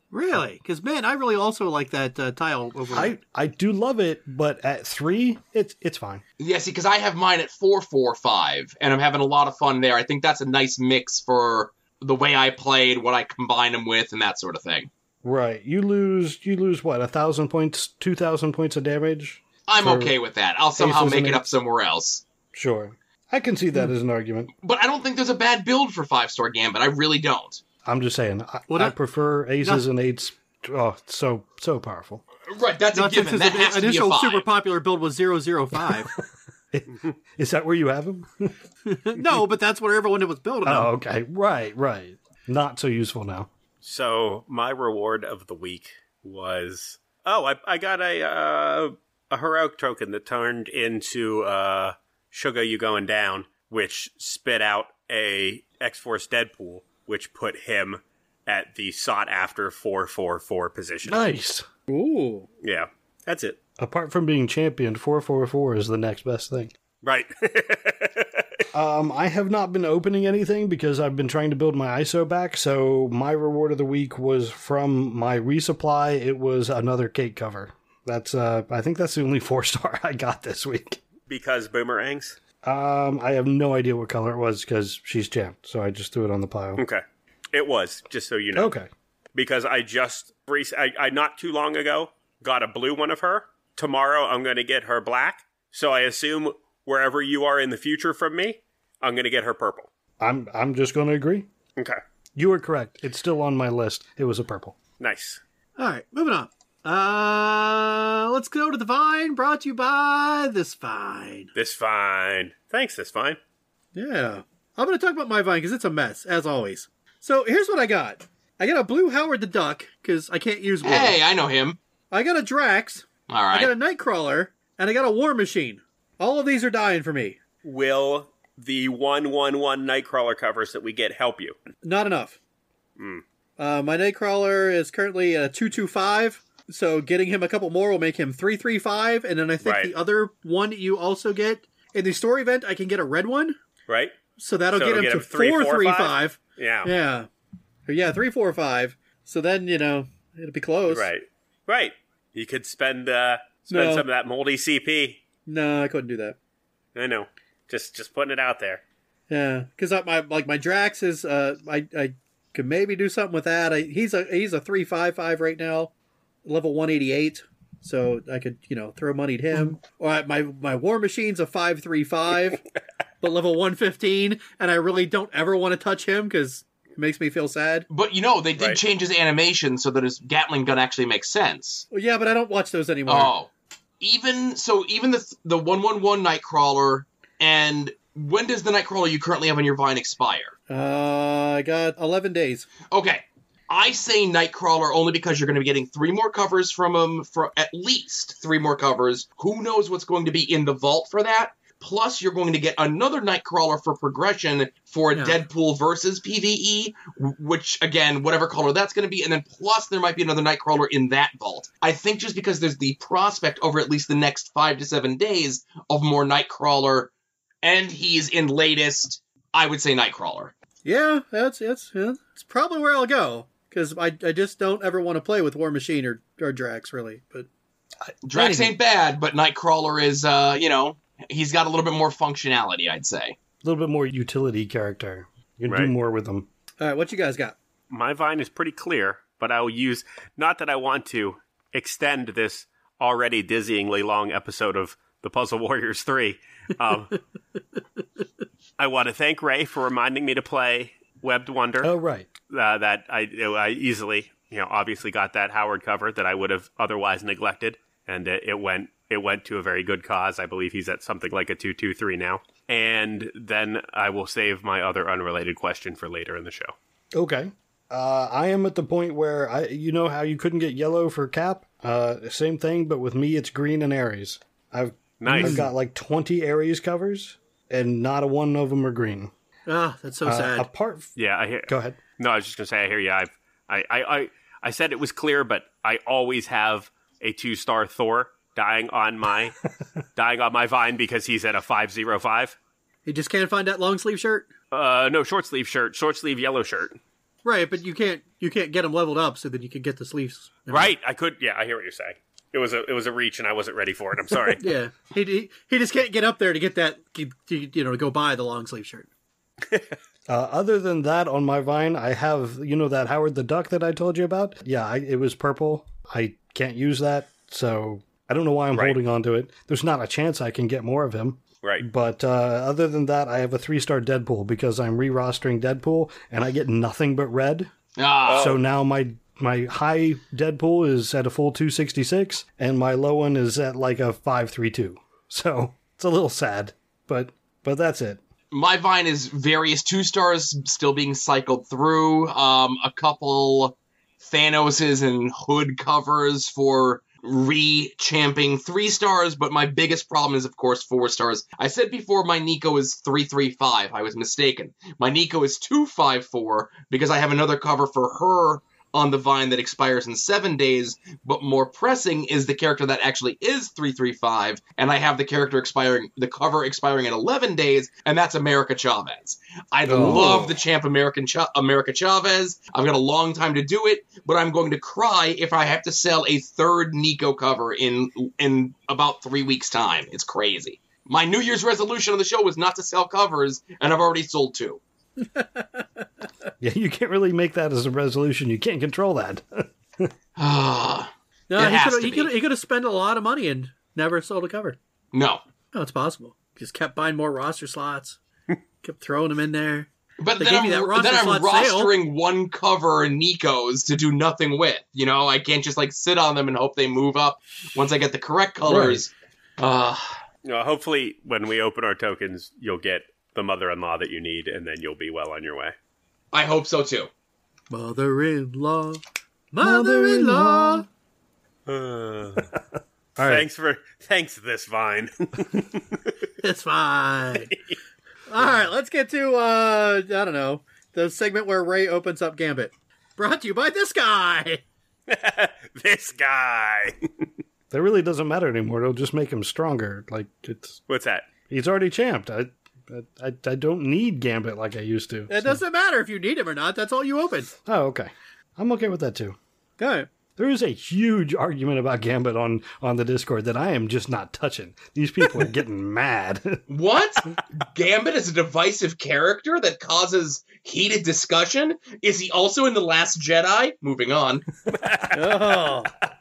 Really? Because, man, I really also like that uh, tile over I, there. I do love it, but at three, it's it's fine. Yeah, see, because I have mine at four four five, and I'm having a lot of fun there. I think that's a nice mix for the way I played, what I combine them with, and that sort of thing. Right. You lose, you lose what, a thousand points, two thousand points of damage? I'm for okay with that. I'll somehow aces make and it up eights? somewhere else. Sure. I can see that as an argument. But I don't think there's a bad build for five-star Gambit. I really don't. I'm just saying, I, Well, I not- prefer aces not- and eights. Oh, so, so powerful. Right, that's Not a since given. his That has to be a initial five. super popular build was zero zero five. Is that where you have them? No, but that's what everyone was building Oh, on. okay. Right, right. Not so useful now. So my reward of the week was oh I I got a uh, a heroic token that turned into uh, Sugar You Going Down, which spit out a X-Force Deadpool, which put him at the sought after four four four position. Nice. Ooh. Yeah, that's it. Apart from being championed, four four four is the next best thing. Right. Um, I have not been opening anything because I've been trying to build my I S O back, so my reward of the week was from my resupply. It was another cake cover. That's, uh, I think that's the only four star I got this week. Because boomerangs? Um, I have no idea what color it was because she's champed, so I just threw it on the pile. Okay. It was, just so you know. Okay. Because I just, rec- I, I not too long ago, got a blue one of her. Tomorrow I'm going to get her black. So I assume wherever you are in the future from me, I'm going to get her purple. I'm, I'm just going to agree. Okay. You were correct. It's still on my list. It was a purple. Nice. All right, moving on. Uh, let's go to the Vine, brought to you by This Vine. This fine. Thanks, this fine. Yeah. I'm going to talk about my Vine because it's a mess, as always. So here's what I got. I got a blue Howard the Duck because I can't use wood. Hey, I know him. I got a Drax. All I got right. a Nightcrawler. And I got a War Machine. All of these are dying for me. Will the one one one Nightcrawler covers that we get help you? Not enough. Hmm. Uh, my Nightcrawler is currently a two two five. So getting him a couple more will make him three three five. And then I think Right. the other one you also get in the story event, I can get a red one. Right? So that'll So get it'll him get to him three, four four, three five? five. Yeah. Yeah. Or yeah, three four five. So then, you know, it'll be close. Right. Right. You could spend uh, spend No. some of that moldy C P. No, I couldn't do that. I know. Just just putting it out there. Yeah, because my like my Drax is uh I I could maybe do something with that. I, he's a he's a three five five right now, level one eighty eight. So I could you know throw money at him. Or I- my my War Machine's a five three five, but level one fifteen, and I really don't ever want to touch him because it makes me feel sad. But you know, they did Right. change his animation so that his Gatling gun actually makes sense. Well, yeah, but I don't watch those anymore. Oh, even so, even the the one one one Nightcrawler, and when does the Nightcrawler you currently have on your Vine expire? Uh, I got eleven days. Okay, I say Nightcrawler only because you're going to be getting three more covers from him, for at least three more covers. Who knows what's going to be in the vault for that? Plus, you're going to get another Nightcrawler for progression for a Yeah. Deadpool versus PvE, which, again, whatever color that's going to be. And then plus, there might be another Nightcrawler in that vault. I think just because there's the prospect over at least the next five to seven days of more Nightcrawler, and he's in latest, I would say Nightcrawler. Yeah, that's that's yeah, it's probably where I'll go because I I just don't ever want to play with War Machine or or Drax really, but. Drax Anything. ain't bad, but Nightcrawler is, uh, you know, he's got a little bit more functionality, I'd say. A little bit more utility character. You can Right. do more with them. All right, what you guys got? My Vine is pretty clear, but I will use, not that I want to extend this already dizzyingly long episode of The Puzzle Warriors three. Um, I want to thank Ray for reminding me to play Webbed Wonder. Oh, right. Uh, that I, I easily, you know, obviously got that Howard cover that I would have otherwise neglected, and it, it went it went to a very good cause. I believe he's at something like a two two three now. And then I will save my other unrelated question for later in the show. Okay. Uh, I am at the point where I, you know how you couldn't get yellow for Cap? Uh, same thing, but with me, it's green and Ares. I've Nice. I've got like twenty Ares covers, and not a one of them are green. Ah, that's so Uh, sad. apart, f- Yeah, I hear. go ahead. No, I was just gonna say I hear you. I've, I, I, I, I said it was clear, but I always have a two-star Thor dying on my, dying on my Vine because he's at a five zero five. You just can't find that long sleeve shirt. Uh, no short sleeve shirt, short sleeve yellow shirt. Right, but you can't you can't get them leveled up so that you can get the sleeves. Right, I could. Yeah, I hear what you're saying. It was a it was a reach, and I wasn't ready for it. I'm sorry. Yeah, he, he he just can't get up there to get that. You know, to go buy the long sleeve shirt. Uh, other than that, on my Vine, I have, you know, that Howard the Duck that I told you about? Yeah, I, it was purple. I can't use that, so I don't know why I'm right. holding on to it. There's not a chance I can get more of him. Right. But uh, other than that, I have a three-star Deadpool because I'm re-rostering Deadpool, and I get nothing but red. Ah. So now my my high Deadpool is at a full two sixty-six, and my low one is at like a five thirty-two. So it's a little sad, but but that's it. My Vine is various two stars still being cycled through. Um, a couple Thanoses and Hood covers for re-champing three stars, but my biggest problem is, of course, four stars. I said before my Nico is three three five. I was mistaken. My Nico is two five four because I have another cover for her on the Vine that expires in seven days, but more pressing is the character that actually is three three five, and I have the character expiring, the cover expiring in eleven days, and that's America Chavez. I Oh. love the champ American Cha- America Chavez. I've got a long time to do it, but I'm going to cry if I have to sell a third Nico cover in in about three weeks' time. It's crazy. My New Year's resolution on the show was not to sell covers, and I've already sold two. Yeah, you can't really make that as a resolution. You can't control that. Ah, No, It he has could to he could be. he could have spent a lot of money and never sold a cover. no. No, it's possible. Just kept buying more roster slots, kept throwing them in there. But They then gave I'm, you that roster then I'm slot sale. rostering one cover Nikos to do nothing with. You know, I can't just like sit on them and hope they move up once I get the correct colors. Uh, You know, hopefully, when we open our tokens, you'll get the mother-in-law that you need, and then you'll be well on your way. I hope so too. Mother-in-law, mother-in-law. Uh, All right. Thanks for thanks this Vine. It's fine. All right, let's get to uh, I don't know, the segment where Ray opens up Gambit. Brought to you by this guy. This guy. That really doesn't matter anymore. It'll just make him stronger. Like, it's What's that? he's already champed. I, I, I don't need Gambit like I used to. It so- doesn't matter if you need him or not. That's all you open. Oh, okay. I'm okay with that too. Okay. There is a huge argument about Gambit on, on the Discord that I am just not touching. These people are getting mad. What? Gambit is a divisive character that causes heated discussion? Is he also in The Last Jedi? Moving on. Oh.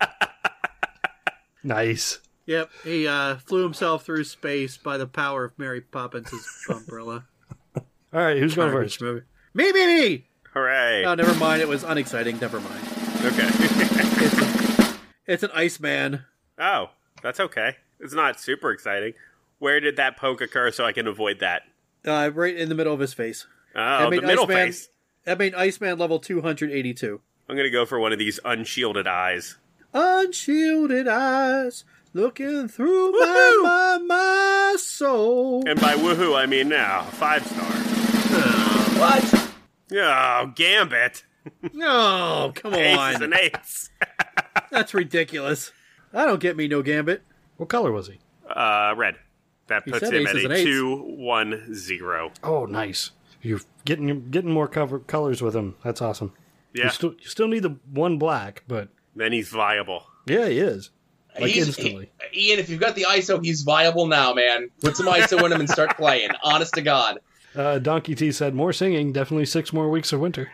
Nice. Yep, he uh, flew himself through space by the power of Mary Poppins' umbrella. All right, who's going Garbage first? movie. Me, me, me! Hooray. Oh, never mind. It was unexciting. Never mind. Okay. It's, it's an Iceman. Oh, that's okay. It's not super exciting. Where did that poke occur so I can avoid that? Uh, right in the middle of his face. Oh, That the made middle Iceman- face. That made Iceman level two hundred eighty-two. I'm going to go for one of these unshielded eyes. Unshielded eyes looking through my, Woohoo! my, my soul. And by woohoo, I mean now. Five star. What? Oh, Gambit. No, come Aces on. and eights. That's ridiculous. I don't get me no Gambit. What color was he? Uh, red. That He puts said him at aces and a eights. two one zero. Oh, nice. You're getting getting more cover colors with him. That's awesome. Yeah. You still, you still need the one black, but Then he's viable. yeah, he is. Like He's- instantly. he- Ian, if you've got the I S O, he's viable now, man. Put some I S O in him and start playing. Honest to God. Uh, Donkey T said, more singing, definitely six more weeks of winter.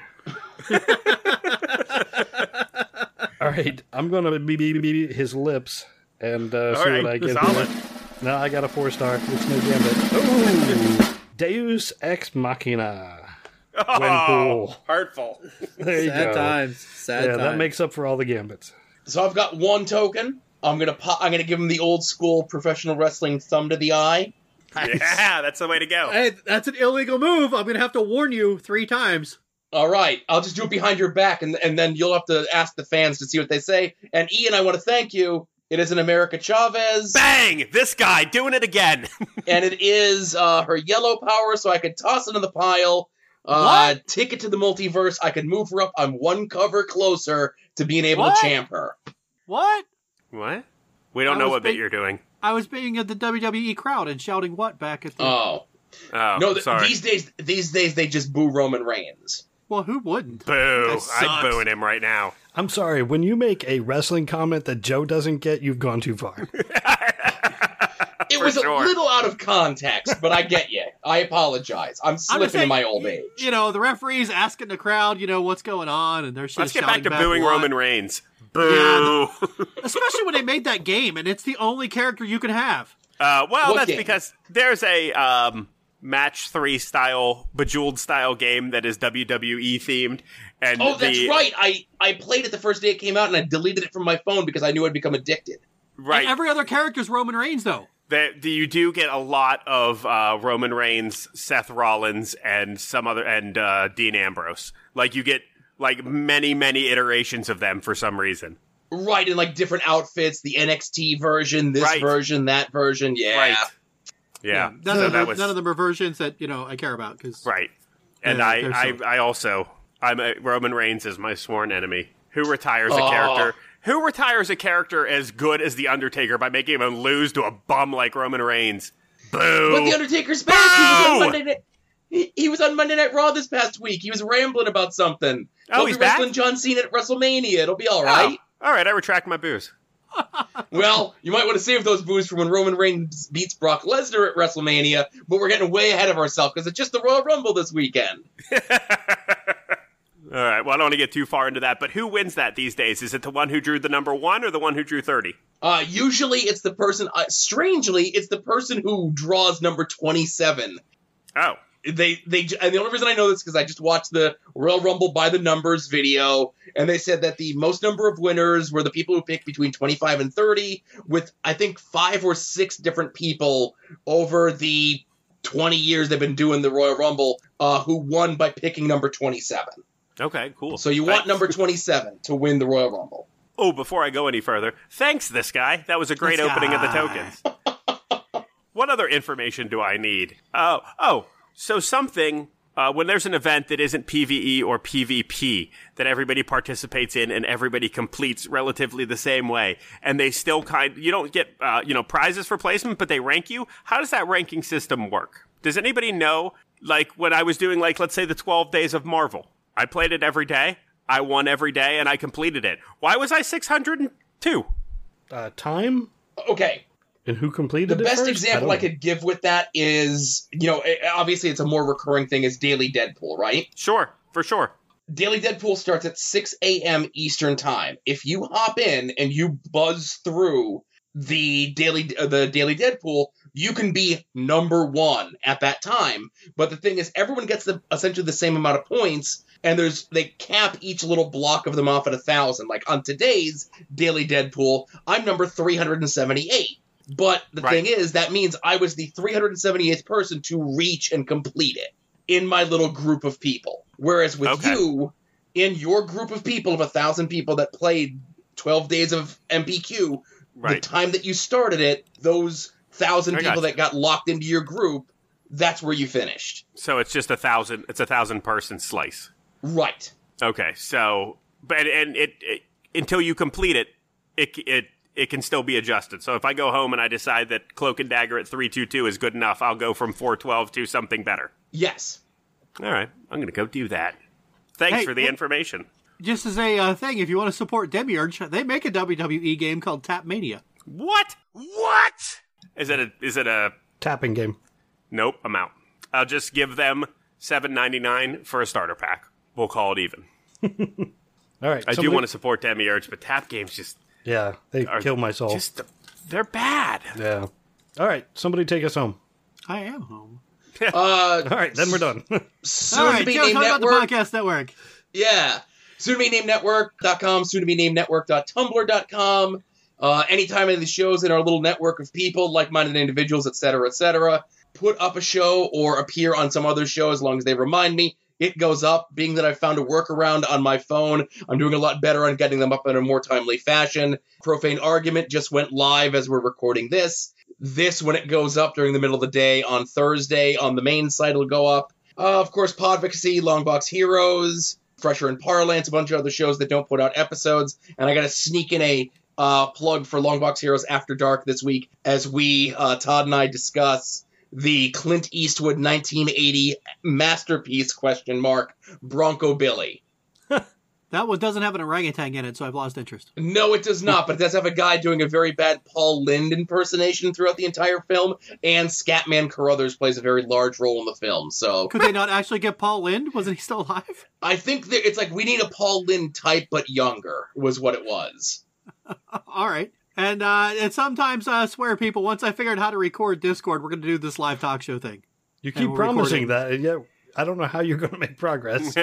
All right, I'm going to be, be, be his lips and uh, All see right, what I get. solid. there. No, I got a four star. It's no Gambit. Ooh, Deus Ex Machina. Oh, Gwenpool. hurtful. There you Sad go. times. Sad yeah, times. that makes up for all the Gambits. So I've got one token. I'm gonna pop, I'm gonna give him the old school professional wrestling thumb to the eye. Yeah, that's the way to go. Hey, that's an illegal move. I'm going to have to warn you three times. All right, I'll just do it behind your back, and and then you'll have to ask the fans to see what they say. And Ian, I want to thank you. It is an America Chavez, Bang! This guy doing it again. and it is uh, her yellow power, so I could toss it in the pile. Uh, take it to the multiverse. I could move her up. I'm one cover closer to being able What? to champ her. What? What? We don't I know was what bit big- you're doing. I was being at the W W E crowd and shouting what back at the... Oh Oh, no! Th- sorry. these days, these days they just boo Roman Reigns. Well, who wouldn't? Boo. That sucks. I'm booing him right now. I'm sorry, when you make a wrestling comment that Joe doesn't get, you've gone too far. It For was sure. a little out of context, but I get you. I apologize. I'm just slipping saying, in my old age. You know, the referee's asking the crowd, you know, what's going on, and they're just Let's get back shouting to booing what. Roman Reigns. Boo. Especially when they made that game, and it's the only character you can have. uh, well, What that's game? because there's a um, match three style, Bejeweled style game that is W W E themed. And Oh, that's the, right. I, I played it the first day it came out, and I deleted it from my phone because I knew I'd become addicted. Right. And every other character's Roman Reigns, though. That you do get a lot of uh, Roman Reigns, Seth Rollins, and some other, and uh, Dean Ambrose. Like you get like many, many iterations of them for some reason. Right, in like different outfits, the N X T version, this Right. version, that version, yeah. Right. Yeah. None, So of that them, was none of them are versions that, you know, I care about. Cause, right. And Yeah, I, they're I, so- I also, I'm a, Roman Reigns is my sworn enemy. Who retires a Oh. character? Who retires a character as good as The Undertaker by making him lose to a bum like Roman Reigns? Boo! But the Undertaker's back. He was on Boo! Monday Night. He, he was on Monday Night Raw this past week. He was rambling about something. Oh, He'll he's be back? wrestling John Cena at WrestleMania. It'll be all right. Oh, all right, I retract my booze. Well, you might want to save those boos for when Roman Reigns beats Brock Lesnar at WrestleMania. But we're getting way ahead of ourselves because it's just the Royal Rumble this weekend. All right, well, I don't want to get too far into that, but who wins that these days? Is it the one who drew the number one or the one who drew thirty? Uh, usually, it's the person. Uh, strangely, it's the person who draws number twenty-seven. Oh, They they and the only reason I know this is because I just watched the Royal Rumble by the numbers video, and they said that the most number of winners were the people who picked between twenty-five and thirty, with I think five or six different people over the twenty years they've been doing the Royal Rumble uh, who won by picking number twenty-seven. okay, cool. So you want Thanks. number twenty-seven to win the Royal Rumble. Oh, before I go any further, thanks, this guy. That was a great This opening of the guy. tokens. What other information do I need? Oh, oh, so something, uh, when there's an event that isn't PvE or PvP that everybody participates in and everybody completes relatively the same way, and they still kind, you don't get, uh, you know, prizes for placement, but they rank you. How does that ranking system work? Does anybody know, like, when I was doing, like, let's say the twelve Days of Marvel, I played it every day, I won every day, and I completed it. Why was I six hundred two? Uh, time? Okay, And who completed the it best first? example I, I don't know. could give with that is, you know, eh, obviously it's a more recurring thing is Daily Deadpool, right? Sure, for sure. Daily Deadpool starts at six a.m. Eastern Time. If you hop in and you buzz through the daily uh, the Daily Deadpool, you can be number one at that time. But the thing is, everyone gets the, essentially the same amount of points, and there's they cap each little block of them off at a thousand. Like on today's Daily Deadpool, I'm number three hundred seventy-eight. But the Right. thing is, that means I was the three hundred seventy-eighth person to reach and complete it in my little group of people. Whereas with Okay. you, in your group of people, of a thousand people that played twelve days of M P Q, Right. the time that you started it, those thousand I people gotcha. that got locked into your group, that's where you finished. So it's just a thousand. It's a thousand person slice. Right. Okay. So, but and it, it until you complete it, it it it can still be adjusted. So if I go home and I decide that Cloak and Dagger at three two two is good enough, I'll go from four twelve to something better. Yes. All right. I'm gonna go do that. Thanks Hey, for the wh- information. Just as a uh, thing, if you want to support Demiurge, they make a W W E game called Tap Mania. What? What? Is it a? Is it a? Tapping game. Nope. I'm out. I'll just give them seven ninety nine for a starter pack. We'll call it even. All right. I do somebody- want to support Demiurge, but tap games just Yeah, they are killed my soul. Just they're bad. Yeah. All right. Somebody take us home. I am home. Uh, All right. Then we're done. soon All to right, be Joe, named talk about the network. podcast network. Yeah. Soon to be named network dot com, soon to be named network dot tumblr dot com. Uh, anytime any of the shows in our little network of people, like-minded individuals, et cetera, et cetera, put up a show or appear on some other show as long as they remind me, it goes up. Being that I found a workaround on my phone, I'm doing a lot better on getting them up in a more timely fashion. Profane Argument just went live as we're recording this. This, when it goes up during the middle of the day on Thursday, on the main site, it'll go up. Uh, of course, Podvocacy, Longbox Heroes, Fresher and Parlance, a bunch of other shows that don't put out episodes. And I got to sneak in a uh, plug for Longbox Heroes After Dark this week as we, uh, Todd and I, discuss the Clint Eastwood nineteen eighty masterpiece, question mark, Bronco Billy. That one doesn't have an orangutan in it, so I've lost interest. No, it does not, but it does have a guy doing a very bad Paul Lynde impersonation throughout the entire film, and Scatman Carruthers plays a very large role in the film, so... Could they not actually get Paul Lynde? Wasn't he still alive? I think that it's like, we need a Paul Lynde type, but younger, was what it was. All right. And, uh, and sometimes, I uh, swear, people, once I figured out how to record Discord, we're going to do this live talk show thing. You keep we'll promising that, and yet I don't know how you're going to make progress.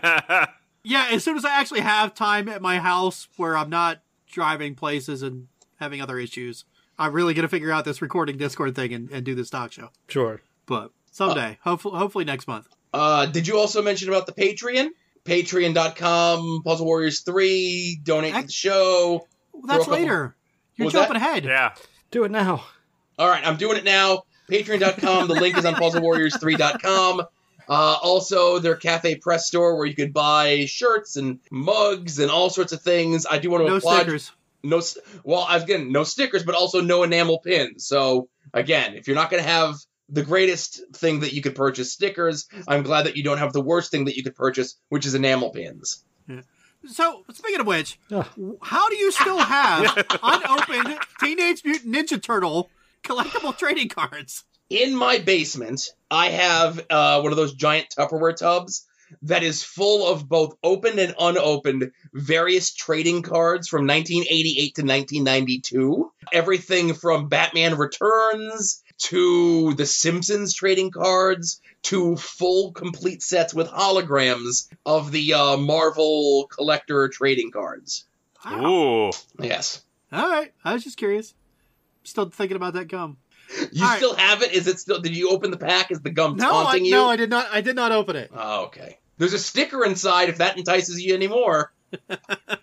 Yeah, as soon as I actually have time at my house where I'm not driving places and having other issues, I'm really going to figure out this recording Discord thing and, and do this talk show. Sure. But someday, uh, hopefully, hopefully next month. Uh, did you also mention about the Patreon? Patreon dot com, Puzzle Warriors three, donate I, to the show. Well, that's later. You're jumping that? ahead. Yeah. Do it now. All right, I'm doing it now. Patreon dot com. The link is on Puzzle Warriors three dot com. Uh, also, their Cafe Press store where you could buy shirts and mugs and all sorts of things. I do want to no applaud. Stickers. No stickers. Well, again, no stickers, but also no enamel pins. So, again, if you're not going to have the greatest thing that you could purchase, stickers, I'm glad that you don't have the worst thing that you could purchase, which is enamel pins. Yeah. So, speaking of which, oh. how do you still have unopened Teenage Mutant Ninja Turtle collectible trading cards? In my basement, I have uh, one of those giant Tupperware tubs that is full of both opened and unopened various trading cards from nineteen eighty-eight to nineteen ninety-two. Everything from Batman Returns to The Simpsons trading cards to full complete sets with holograms of the uh, Marvel collector trading cards. Wow. Ooh. Yes. All right. I was just curious. Still thinking about that gum. You All still right. have it? Is it still? Did you open the pack? Is the gum no, taunting I, you? No, I did not. I did not open it. Oh, okay. There's a sticker inside if that entices you anymore. All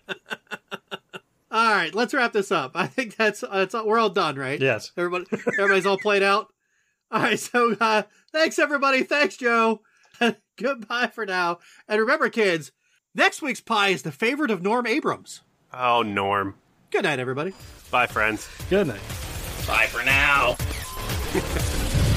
right, let's wrap this up. I think that's that's we're all done, right? Yes. Everybody, everybody's all played out. All right, so uh, thanks everybody. Thanks, Joe. Goodbye for now. And remember, kids, next week's pie is the favorite of Norm Abrams. Oh, Norm. Good night, everybody. Bye, friends. Good night. Bye for now.